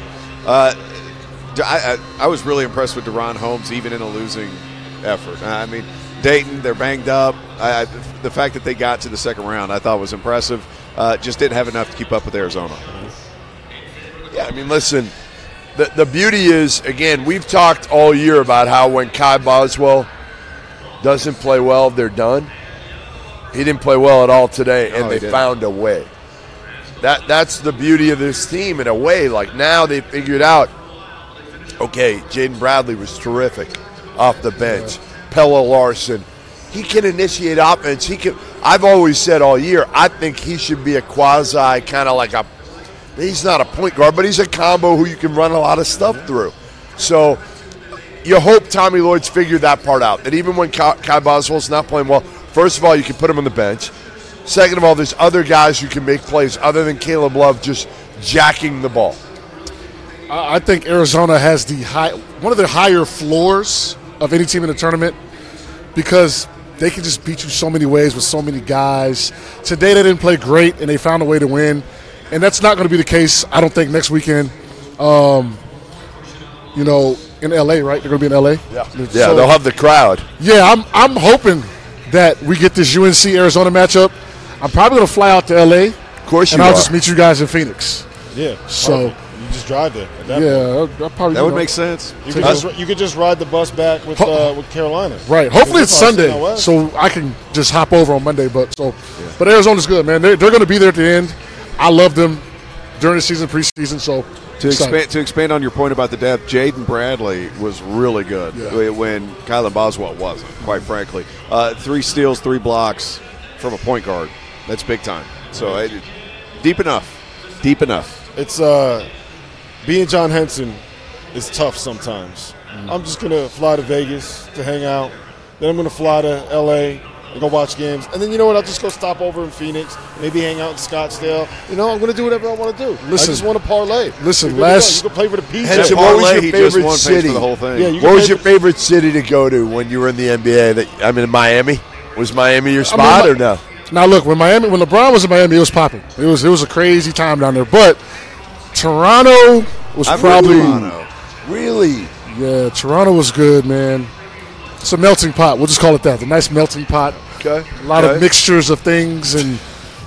I was really impressed with Deron Holmes, even in a losing effort. I mean, Dayton, they're banged up. The fact that they got to the second round, I thought was impressive. Just didn't have enough to keep up with Arizona. Yeah, I mean, listen, the beauty is, again, we've talked all year about how when Kai Boswell doesn't play well, they're done. He didn't play well at all today, and they found a way. That's the beauty of this team in a way. Like, now they figured out, okay, Jaden Bradley was terrific off the bench. Pella Larson, he can initiate offense. I've always said all year, I think he should be a quasi kind of like he's not a point guard, but he's a combo who you can run a lot of stuff through. So you hope Tommy Lloyd's figured that part out, that even when Kai Boswell's not playing well, first of all, you can put him on the bench. Second of all, there's other guys who can make plays other than Caleb Love just jacking the ball. I think Arizona has one of the higher floors of any team in the tournament because they can just beat you so many ways with so many guys. Today they didn't play great, and they found a way to win. And that's not going to be the case, I don't think, next weekend. In L.A., right? They're going to be in L.A.? Yeah, they'll have the crowd. Yeah, I'm hoping that we get this UNC-Arizona matchup. I'm probably going to fly out to L.A. Of course you and are. I'll just meet you guys in Phoenix. Yeah. So you just drive there. I'll probably that would make sense. You could just ride the bus back with Carolina. Right. Hopefully it's Sunday, so I can just hop over on Monday. But Arizona's good, man. They're going to be there at the end. I love them during the season, preseason. So to expand on your point about the depth, Jaden Bradley was really good when Kylan Boswell wasn't. Quite frankly, 3 steals, 3 blocks from a point guard. That's big time. So deep enough. It's being John Henson is tough sometimes. I'm just gonna fly to Vegas to hang out. Then I'm gonna fly to LA and go watch games. And then you know what? I'll just go stop over in Phoenix, maybe hang out in Scottsdale. I'm going to do whatever I want to do. Listen, I just want to parlay. Listen, you can play for the PJ. Henson, what was your favorite city? The whole thing. Yeah, what was your favorite city to go to when you were in the NBA? Miami? Was Miami your spot or no? Now look, when LeBron was in Miami, it was popping. It was a crazy time down there. But Toronto was probably really. Yeah, Toronto was good, man. It's a melting pot. We'll just call it that. A nice melting pot. Okay. A lot of mixtures of things and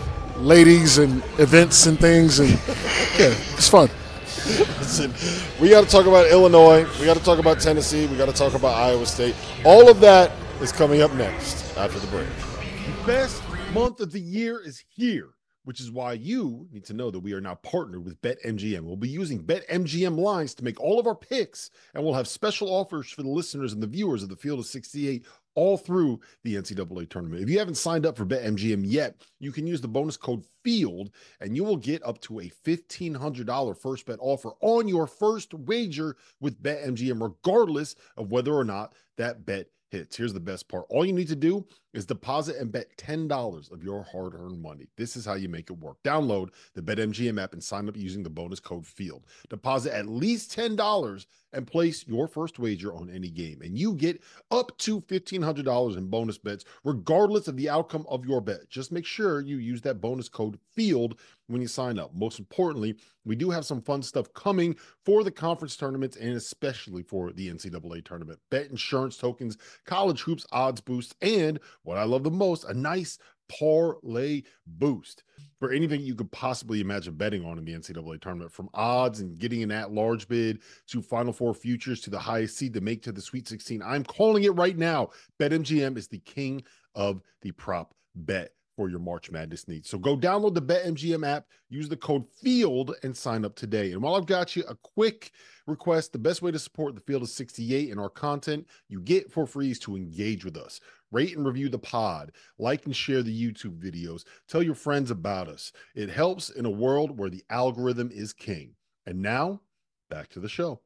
ladies and events and things, and it's fun. Listen, we got to talk about Illinois. We got to talk about Tennessee. We got to talk about Iowa State. All of that is coming up next after the break. The best month of the year is here, which is why you need to know that we are now partnered with BetMGM. We'll be using BetMGM lines to make all of our picks, and we'll have special offers for the listeners and the viewers of the Field of 68 all through the NCAA tournament. If you haven't signed up for BetMGM yet, you can use the bonus code FIELD, and you will get up to a $1,500 first bet offer on your first wager with BetMGM, regardless of whether or not that bet hits. Here's the best part. All you need to do is deposit and bet $10 of your hard-earned money. This is how you make it work. Download the BetMGM app and sign up using the bonus code FIELD. Deposit at least $10 and place your first wager on any game, and you get up to $1,500 in bonus bets, regardless of the outcome of your bet. Just make sure you use that bonus code FIELD when you sign up. Most importantly, we do have some fun stuff coming for the conference tournaments and especially for the NCAA tournament. Bet insurance tokens, college hoops, odds boost, and what I love the most, a nice parlay boost for anything you could possibly imagine betting on in the NCAA tournament, from odds and getting an at-large bid to Final Four futures to the highest seed to make to the Sweet 16. I'm calling it right now. BetMGM is the king of the prop bet for your March Madness needs. So go download the BetMGM app, use the code FIELD, and sign up today. And while I've got you, a quick request: the best way to support the Field of 68 and our content you get for free is to engage with us. Rate and review the pod, like and share the YouTube videos, tell your friends about us. It helps in a world where the algorithm is king. And now, back to the show.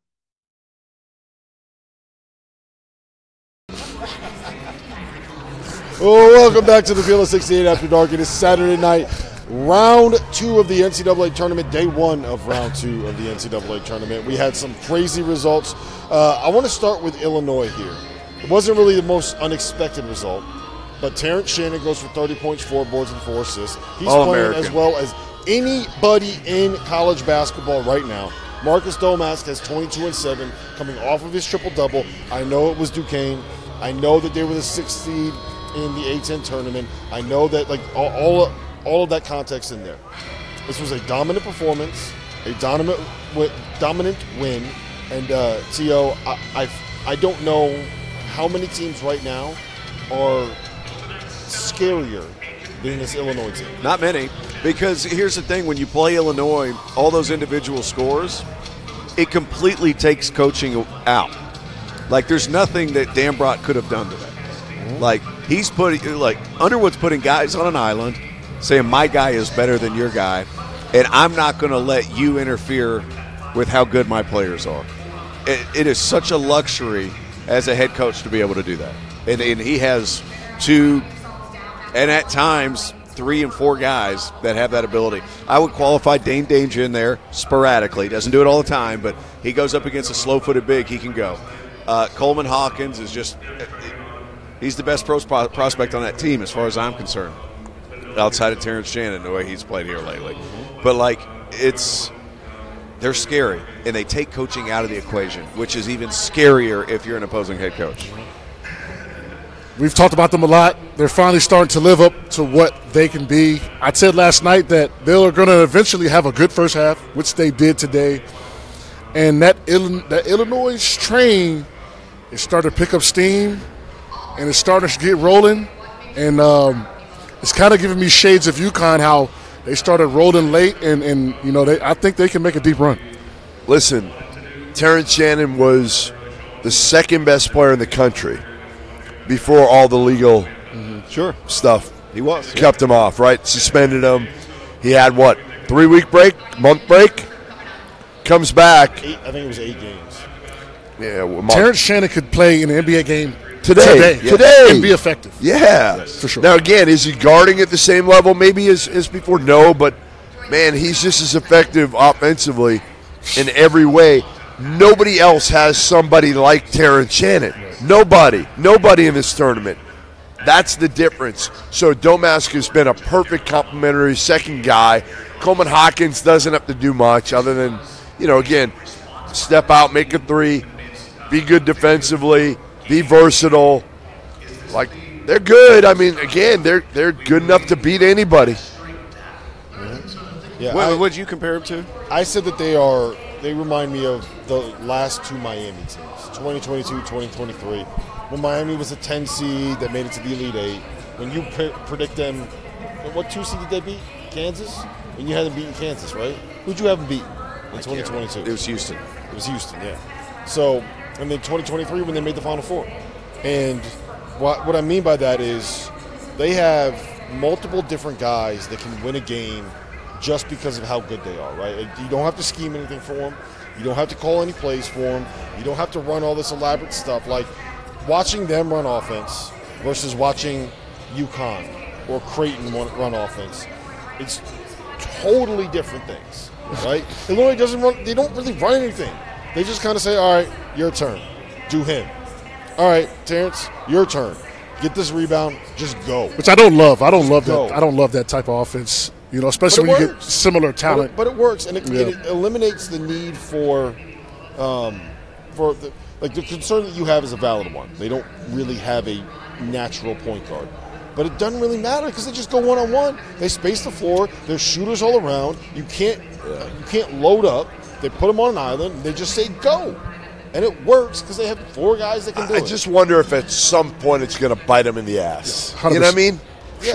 Oh, welcome back to the Field of 68 After Dark. It is Saturday night, round 2 of the NCAA tournament, day 1 of round 2 of the NCAA tournament. We had some crazy results. I want to start with Illinois here. It wasn't really the most unexpected result, but Terrence Shannon goes for 30 points, 4 boards, and 4 assists. He's playing as well as anybody in college basketball right now. Marcus Domask has 22 and 7 coming off of his triple-double. I know it was Duquesne. I know that they were the 6th seed in the A-10 tournament. I know that all of that context in there. This was a dominant performance, a dominant win, and T.O., I don't know how many teams right now are scarier than this Illinois team. Not many, because here's the thing: when you play Illinois, all those individual scores, it completely takes coaching out. Like, there's nothing that Dambrot could have done today. Like, Underwood's putting guys on an island, saying my guy is better than your guy, and I'm not going to let you interfere with how good my players are. It is such a luxury as a head coach to be able to do that. And he has 2, and at times 3 and 4 guys that have that ability. I would qualify Dane Danger in there sporadically. Doesn't do it all the time, but he goes up against a slow-footed big, he can go. Coleman Hawkins is just – he's the best prospect on that team as far as I'm concerned, outside of Terrence Shannon, the way he's played here lately. But, they're scary, and they take coaching out of the equation, which is even scarier if you're an opposing head coach. We've talked about them a lot. They're finally starting to live up to what they can be. I said last night that they're going to eventually have a good first half, which they did today. And that Illinois train is starting to pick up steam, and it's starting to get rolling. And it's kind of giving me shades of UConn, how they started rolling late, and I think they can make a deep run. Listen, Terrence Shannon was the second best player in the country before all the legal stuff. He was. Kept him off, right? Suspended him. He had, 3-week break, month break? Comes back. I think it was 8 games. Yeah. Terrence Shannon could play in an NBA game today and be effective. Yeah. Yes, for sure. Now, again, is he guarding at the same level maybe as before? No, but, man, he's just as effective offensively in every way. Nobody else has somebody like Terrence Shannon. Nobody in this tournament. That's the difference. So Domask has been a perfect complimentary second guy. Coleman Hawkins doesn't have to do much other than, again, step out, make a 3, be good defensively, be versatile. They're good. I mean, again, they're good enough to beat anybody. Yeah. What did you compare them to? I said that they remind me of the last 2 Miami teams, 2022, 2023. When Miami was a 10 seed that made it to the Elite 8. When you predict them, what 2 seed did they beat? Kansas? And you hadn't beaten Kansas, right? Who'd you have them beat in 2022? It was Houston. It was Houston, yeah. So, and then 2023 when they made the Final Four. And what I mean by that is they have multiple different guys that can win a game just because of how good they are, right? You don't have to scheme anything for them. You don't have to call any plays for them. You don't have to run all this elaborate stuff. Like watching them run offense versus watching UConn or Creighton run offense, it's totally different things, right? Illinois doesn't run. They don't really run anything. They just kind of say, all right, your turn. Do him. All right, Terrence, your turn. Get this rebound. Just go. Which I don't love. I don't love that. I don't love that type of offense. Especially when you get similar talent. But it works, and it eliminates the need for the concern that you have is a valid one. They don't really have a natural point guard. But it doesn't really matter because they just go one-on-one. They space the floor. There's shooters all around. You can't load up. They put them on an island. And they just say go. And it works because they have 4 guys that can do it. I just wonder if at some point it's going to bite them in the ass. 100%. You know what I mean? Yeah.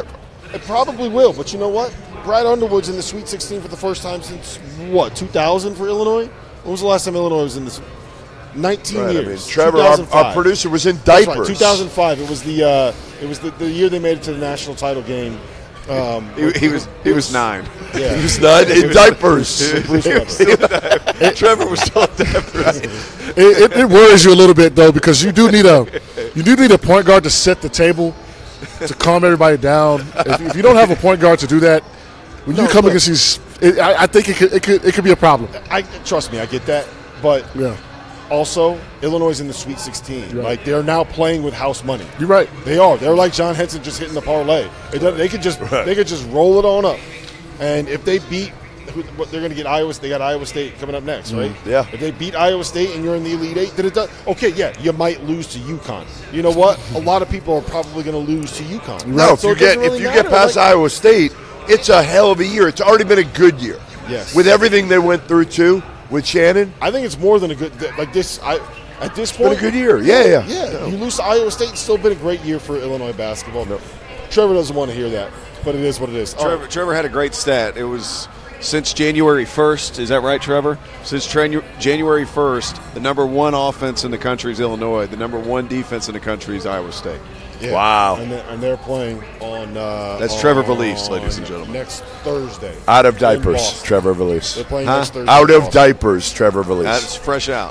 It probably will, but you know what? Brad Underwood's in the Sweet 16 for the first time since, 2000 for Illinois? When was the last time Illinois was in this? 19 Right, years. I mean, Trevor, our producer, was in That's diapers. right, 2005. It was the year they made it to the national title game. He was 9. Yeah. He was 9 in diapers. Trevor was still in diapers. It worries you a little bit though, because you do need a point guard to set the table, to calm everybody down. If you don't have a point guard to do that, when you come against these, I think it could be a problem. Trust me, I get that, but also Illinois is in the Sweet 16. Right. Like they're now playing with house money. You're right. They are. They're like John Henson just hitting the parlay. They could just roll it on up, and if they beat. They're going to get Iowa. They got Iowa State coming up next, right? Yeah. If they beat Iowa State and you're in the Elite Eight, then it does. Okay, yeah, you might lose to UConn. You know what? A lot of people are probably going to lose to UConn. No, so if you get past Iowa State, it's a hell of a year. It's already been a good year. Yes. With everything they went through too with Shannon. I think it's more than a good. Like this, at this It's been point, a good year. Yeah. Yeah, you lose to Iowa State. It's still been a great year for Illinois basketball. No. Trevor doesn't want to hear that, but it is what it is. Trevor had a great stat. It was. Since January 1st, is that right, Trevor? Since January 1st, the number 1 offense in the country is Illinois. The number 1 defense in the country is Iowa State. Yeah. Wow. And they're playing on. That's Trevor Valise, ladies and gentlemen. Next Thursday. Out of diapers, Trevor Valise. They're playing next Thursday. Out of diapers, Trevor Valise. That's fresh out.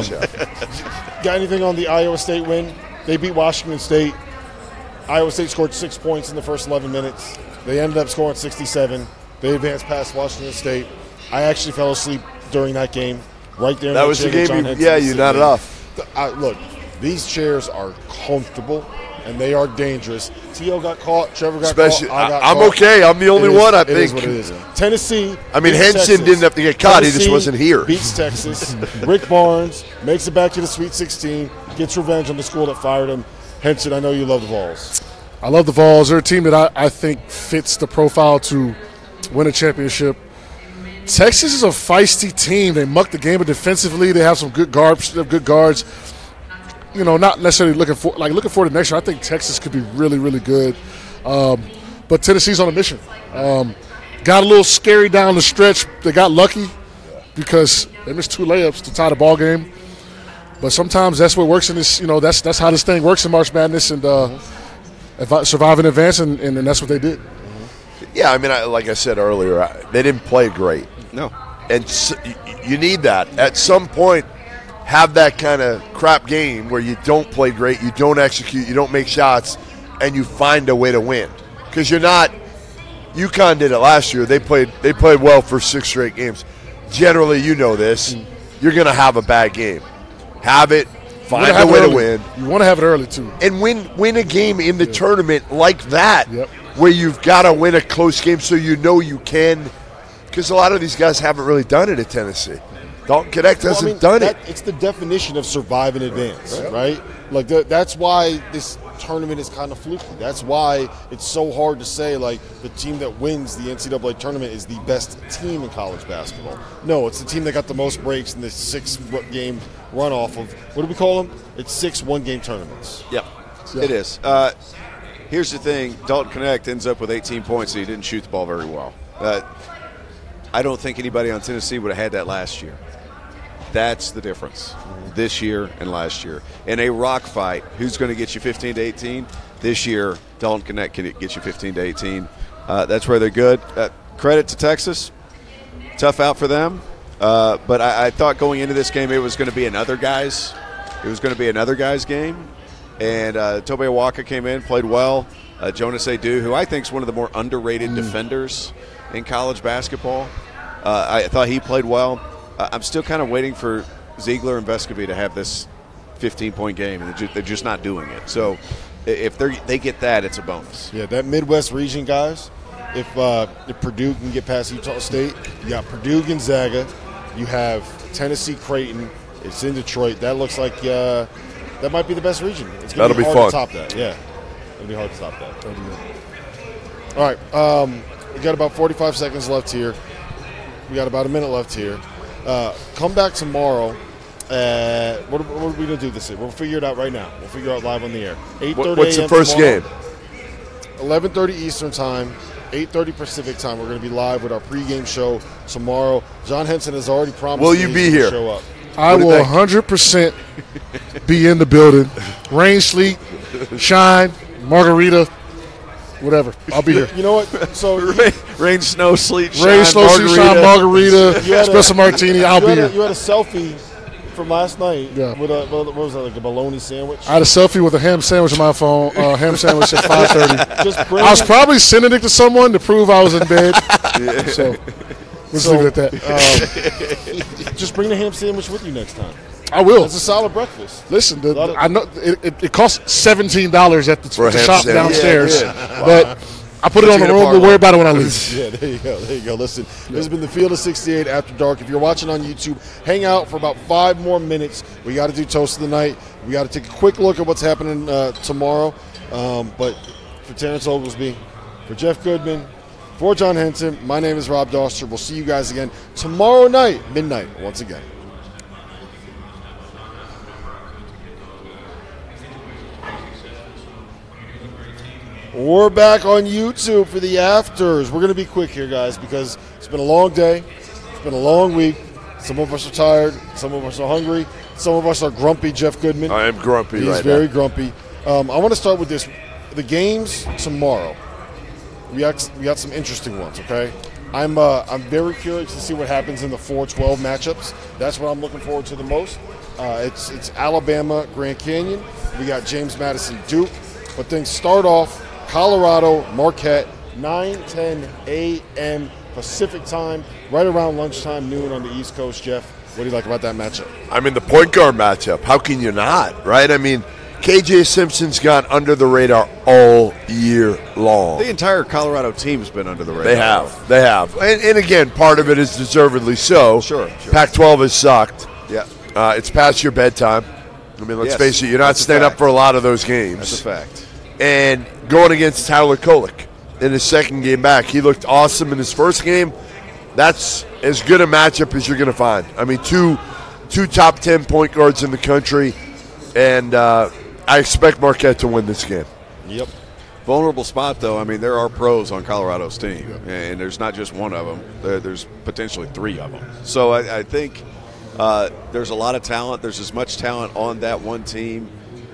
Got anything on the Iowa State win? They beat Washington State. Iowa State scored 6 points in the first 11 minutes. They ended up scoring 67. They advanced past Washington State. I actually fell asleep during that game, right there. That was the game. You nodded off. Look, these chairs are comfortable and they are dangerous. T.O. got caught. Trevor got caught. I'm okay. I'm the only one. I think. It is what it is. Tennessee. I mean, Henson Texas. didn't have to get caught. Tennessee He just wasn't here. Beats Texas. Rick Barnes makes it back to the Sweet 16. Gets revenge on the school that fired him. Henson, I know you love the Vols. I love the Vols. They're a team that I think fits the profile to win a championship. Texas is a feisty team. They muck the game, but defensively they have some good guards. You know, not necessarily looking for the next year. I think Texas could be really, really good. But Tennessee's on a mission. Got a little scary down the stretch. They got lucky because they missed 2 layups to tie the ball game. But sometimes that's what works in this. You know, that's how this thing works in March Madness, and survive in advance, and that's what they did. Yeah, I mean, like I said earlier, they didn't play great. No. And you need that. At some point, have that kind of crap game where you don't play great, you don't execute, you don't make shots, and you find a way to win. Because you're not – UConn did it last year. They played well for 6 straight games. Generally, you know this. You're going to have a bad game. Have it. Find a way to win. You want to have it early, too. And win a game in the tournament like that. Yep. Where you've got to win a close game so you know you can, because a lot of these guys haven't really done it at Tennessee. Dalton Knecht hasn't done it. It's the definition of survive in advance, right? Like that's why this tournament is kind of fluky. That's why it's so hard to say like the team that wins the NCAA tournament is the best team in college basketball. No, it's the team that got the most breaks in the 6-game runoff of, what do we call them? It's 6 one-game tournaments. Yep, it is. Here's the thing. Dalton Knecht ends up with 18 points, and he didn't shoot the ball very well. I don't think anybody on Tennessee would have had that last year. That's the difference this year and last year. In a rock fight, who's going to get you 15 to 18? This year, Dalton Knecht can get you 15 to 18. That's where they're good. Credit to Texas. Tough out for them. But I thought going into this game it was going to be another guy's. It was going to be another guy's game. And Tobe Awaka came in, played well. Jonas Adu, who I think is one of the more underrated defenders in college basketball. I thought he played well. I'm still kind of waiting for Ziegler and Vescovi to have this 15-point game, and they're just not doing it. So if they get that, it's a bonus. Yeah, that Midwest region, guys, if Purdue can get past Utah State, you got Purdue Gonzaga, you have Tennessee Creighton, it's in Detroit. That looks like that might be the best region. It's going to be hard to top that. Yeah, it'll be hard to top that. All right, we got about 45 seconds left here. We got about a minute left here. Come back tomorrow. What are we going to do this year? We'll figure it out right now. We'll figure it out live on the air. 8:30 What's the first game? 11:30 Eastern time, 8:30 Pacific time. We're going to be live with our pregame show tomorrow. John Henson has already promised. Will you be here? Show up. I will 100% be in the building. Rain, sleet, shine, margarita, whatever. I'll be here. You know what? So rain, snow, sleet, shine, rain, snow, sleet, shine, margarita, espresso martini. I'll be here. You had a selfie from last night with what was that, like a bologna sandwich? I had a selfie with a ham sandwich on my phone. Ham sandwich at 5:30. I was probably sending it to someone to prove I was in bed. So let's leave it at that. Just bring the ham sandwich with you next time. I will. It's a solid breakfast. Listen, I know it costs $17 at the shop sandwich. downstairs, Yeah. but I put it on the room. We'll worry about it when I leave. Yeah, there you go. There you go. Listen, this has been the Field of 68 After Dark. If you're watching on YouTube, hang out for about 5 more minutes. We got to do Toast of the Night. We got to take a quick look at what's happening tomorrow. But for Terrence Oglesby, for Jeff Goodman, for John Henson, my name is Rob Doster. We'll see you guys again tomorrow night, midnight, once again. We're back on YouTube for the afters. We're going to be quick here, guys, because it's been a long day. It's been a long week. Some of us are tired. Some of us are hungry. Some of us are grumpy. Jeff Goodman. I am grumpy right now. He's very grumpy. I want to start with this. The games tomorrow. We got some interesting ones, okay? I'm very curious to see what happens in the 4-12 matchups. That's what I'm looking forward to the most. It's Alabama, Grand Canyon. We got James Madison, Duke. But things start off Colorado, Marquette, 9:10 a.m. Pacific time, right around lunchtime, noon on the East Coast. Jeff, what do you like about that matchup? I mean, the point guard matchup. How can you not, right? I mean, KJ Simpson's gone under the radar all year long. The entire Colorado team's been under the radar. They have. And again, part of it is deservedly so. Sure. Pac-12 has sucked. Yeah. It's past your bedtime. I mean, let's face it, you're not staying up for a lot of those games. That's a fact. And going against Tyler Kolek in his second game back, he looked awesome in his first game. That's as good a matchup as you're going to find. I mean, two top 10 point guards in the country, and I expect Marquette to win this game. Yep. Vulnerable spot, though. I mean, there are pros on Colorado's team, and there's not just one of them. There's potentially 3 of them. So I think there's a lot of talent. There's as much talent on that one team.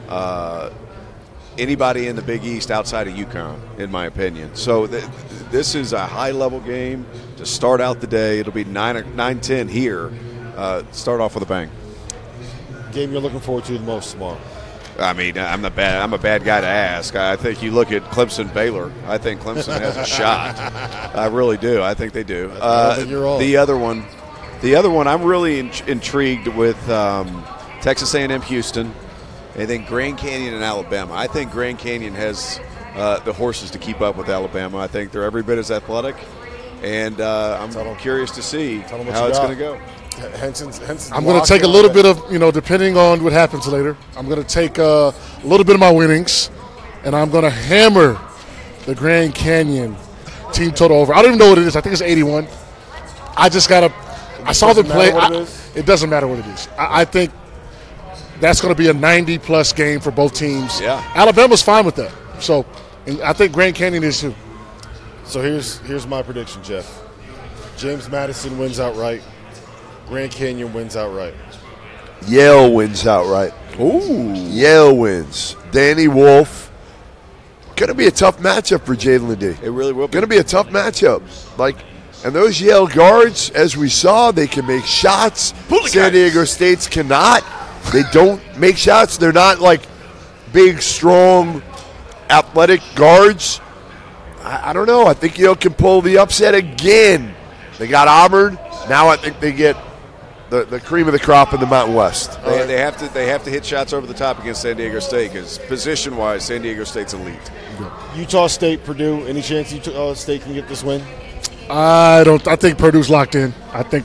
Anybody in the Big East outside of UConn, in my opinion. So this is a high-level game to start out the day. It'll be 9-10 here. Start off with a bang. Game you're looking forward to the most tomorrow? I mean, I'm a bad guy to ask. I think you look at Clemson-Baylor. I think Clemson has a shot. I really do. I think they do. The other one, I'm really intrigued with Texas A&M Houston. And then Grand Canyon and Alabama. I think Grand Canyon has the horses to keep up with Alabama. I think they're every bit as athletic, and I'm curious to see how it's going to go. Henson's I'm going to take a little bit of, depending on what happens later, I'm going to take a little bit of my winnings, and I'm going to hammer the Grand Canyon team total over. I don't even know what it is. I think it's 81. I saw them play. It doesn't matter what it is. I think that's going to be a 90-plus game for both teams. Yeah. Alabama's fine with that. So I think Grand Canyon is too. So here's my prediction, Jeff. James Madison wins outright. Grand Canyon wins outright. Yale wins outright. Ooh. Yale wins. Danny Wolf. Going to be a tough matchup for Jalen D. It really will be. Going to be a tough matchup. And those Yale guards, as we saw, they can make shots. San Diego State's cannot. They don't make shots. They're not like big, strong, athletic guards. I don't know. I think Yale can pull the upset again. They got Auburn. Now I think they get the cream of the crop in the Mountain West. They have to hit shots over the top against San Diego State because position-wise, San Diego State's elite. Utah State, Purdue. Any chance Utah State can get this win? I think Purdue's locked in. I think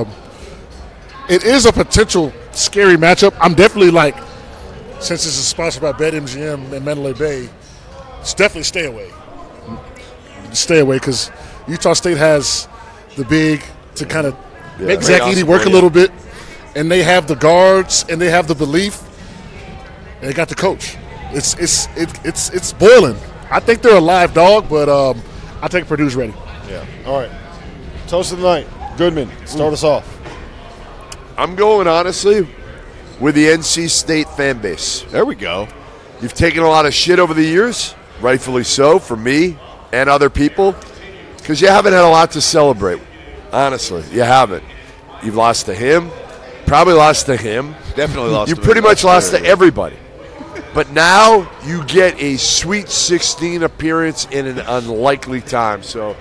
it is a potential scary matchup. I'm definitely since this is sponsored by BetMGM and Mandalay Bay, it's definitely stay away. Stay away because Utah State has the big to kind of make Zach Edey work a little bit, and they have the guards and they have the belief, and they got the coach. It's boiling. I think they're a live dog, but I think Purdue's ready. Yeah. All right. Toast of the night. Goodman, start us off. I'm going, honestly, with the NC State fan base. There we go. You've taken a lot of shit over the years, rightfully so, for me and other people, because you haven't had a lot to celebrate. Honestly, you haven't. You've lost to him, probably lost to him. Definitely lost You to pretty him. much lost to everybody. But now you get a Sweet 16 appearance in an unlikely time. So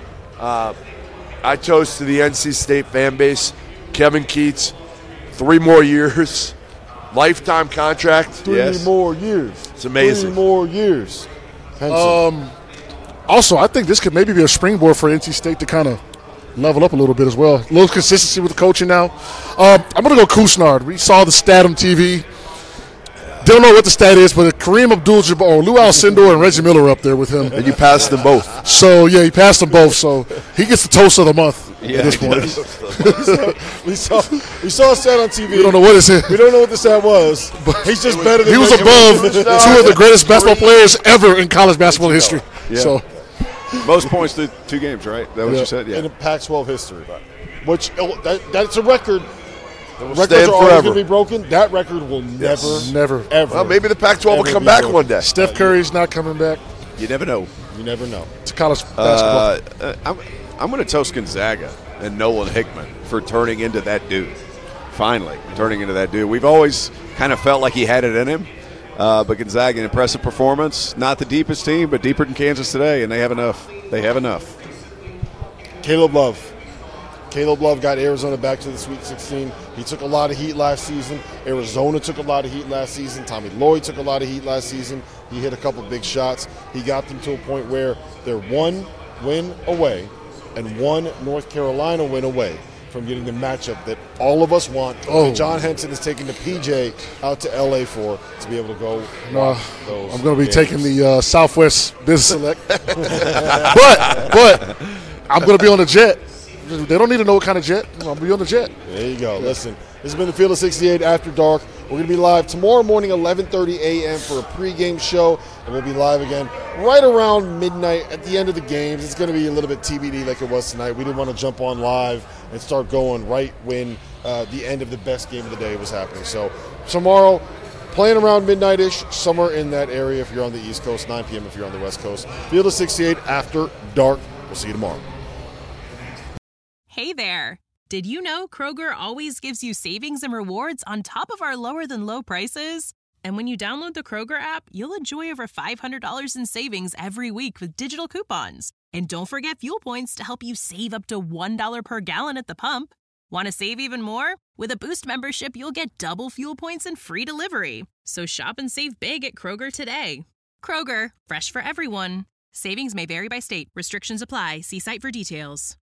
I toast to the NC State fan base. Kevin Keatts, 3 more years, lifetime contract. 3 more years. It's amazing. 3 more years. Henson. Also, I think this could maybe be a springboard for NC State to kind of level up a little bit as well. A little consistency with the coaching now. I'm going to go Couisnard. We saw the stat on TV. Don't know what the stat is, but Kareem Abdul-Jabbar, or Lou Alcindor, and Reggie Miller are up there with him. And you passed them both. So, yeah, he passed them both. So he gets the toast of the month at this point. we saw a stat on TV. We don't know what it is. We don't know what the stat was, but he's just better than He was Reggie above Miller. 2 of the greatest basketball players ever in college basketball history. Yeah. So Most points to 2 games, right? That what you said? Yeah. In Pac-12 history, that's a record. Records stand are always forever. going to be broken. That record will never, ever. Well, maybe the Pac-12 will ever come be back broken. one day. Steph Curry's not coming back. You never know. You never know. It's college basketball. I'm going to toast Gonzaga and Nolan Hickman for turning into that dude. Finally, turning into that dude. We've always kind of felt like he had it in him. But Gonzaga, an impressive performance. Not the deepest team, but deeper than Kansas today, and they have enough. They have enough. Caleb Love. Caleb Love got Arizona back to the Sweet 16. He took a lot of heat last season. Arizona took a lot of heat last season. Tommy Lloyd took a lot of heat last season. He hit a couple big shots. He got them to a point where they're 1 win away and 1 North Carolina win away from getting the matchup that all of us want. That John Henson is taking the PJ out to LA for to be able to go watch those I'm going to be games. taking the Southwest Business Select. but I'm going to be on the jet. They don't need to know what kind of jet. I'll be on the jet. There you go. Listen, this has been the Field of 68 After Dark. We're going to be live tomorrow morning, 11:30 a.m. for a pregame show, and we'll be live again right around midnight at the end of the games. It's going to be a little bit TBD like it was tonight. We didn't want to jump on live and start going right when the end of the best game of the day was happening. So tomorrow, playing around midnight-ish, somewhere in that area if you're on the East Coast, 9 p.m. if you're on the West Coast. Field of 68 After Dark. We'll see you tomorrow. Hey there! Did you know Kroger always gives you savings and rewards on top of our lower-than-low prices? And when you download the Kroger app, you'll enjoy over $500 in savings every week with digital coupons. And don't forget fuel points to help you save up to $1 per gallon at the pump. Want to save even more? With a Boost membership, you'll get double fuel points and free delivery. So shop and save big at Kroger today. Kroger, fresh for everyone. Savings may vary by state. Restrictions apply. See site for details.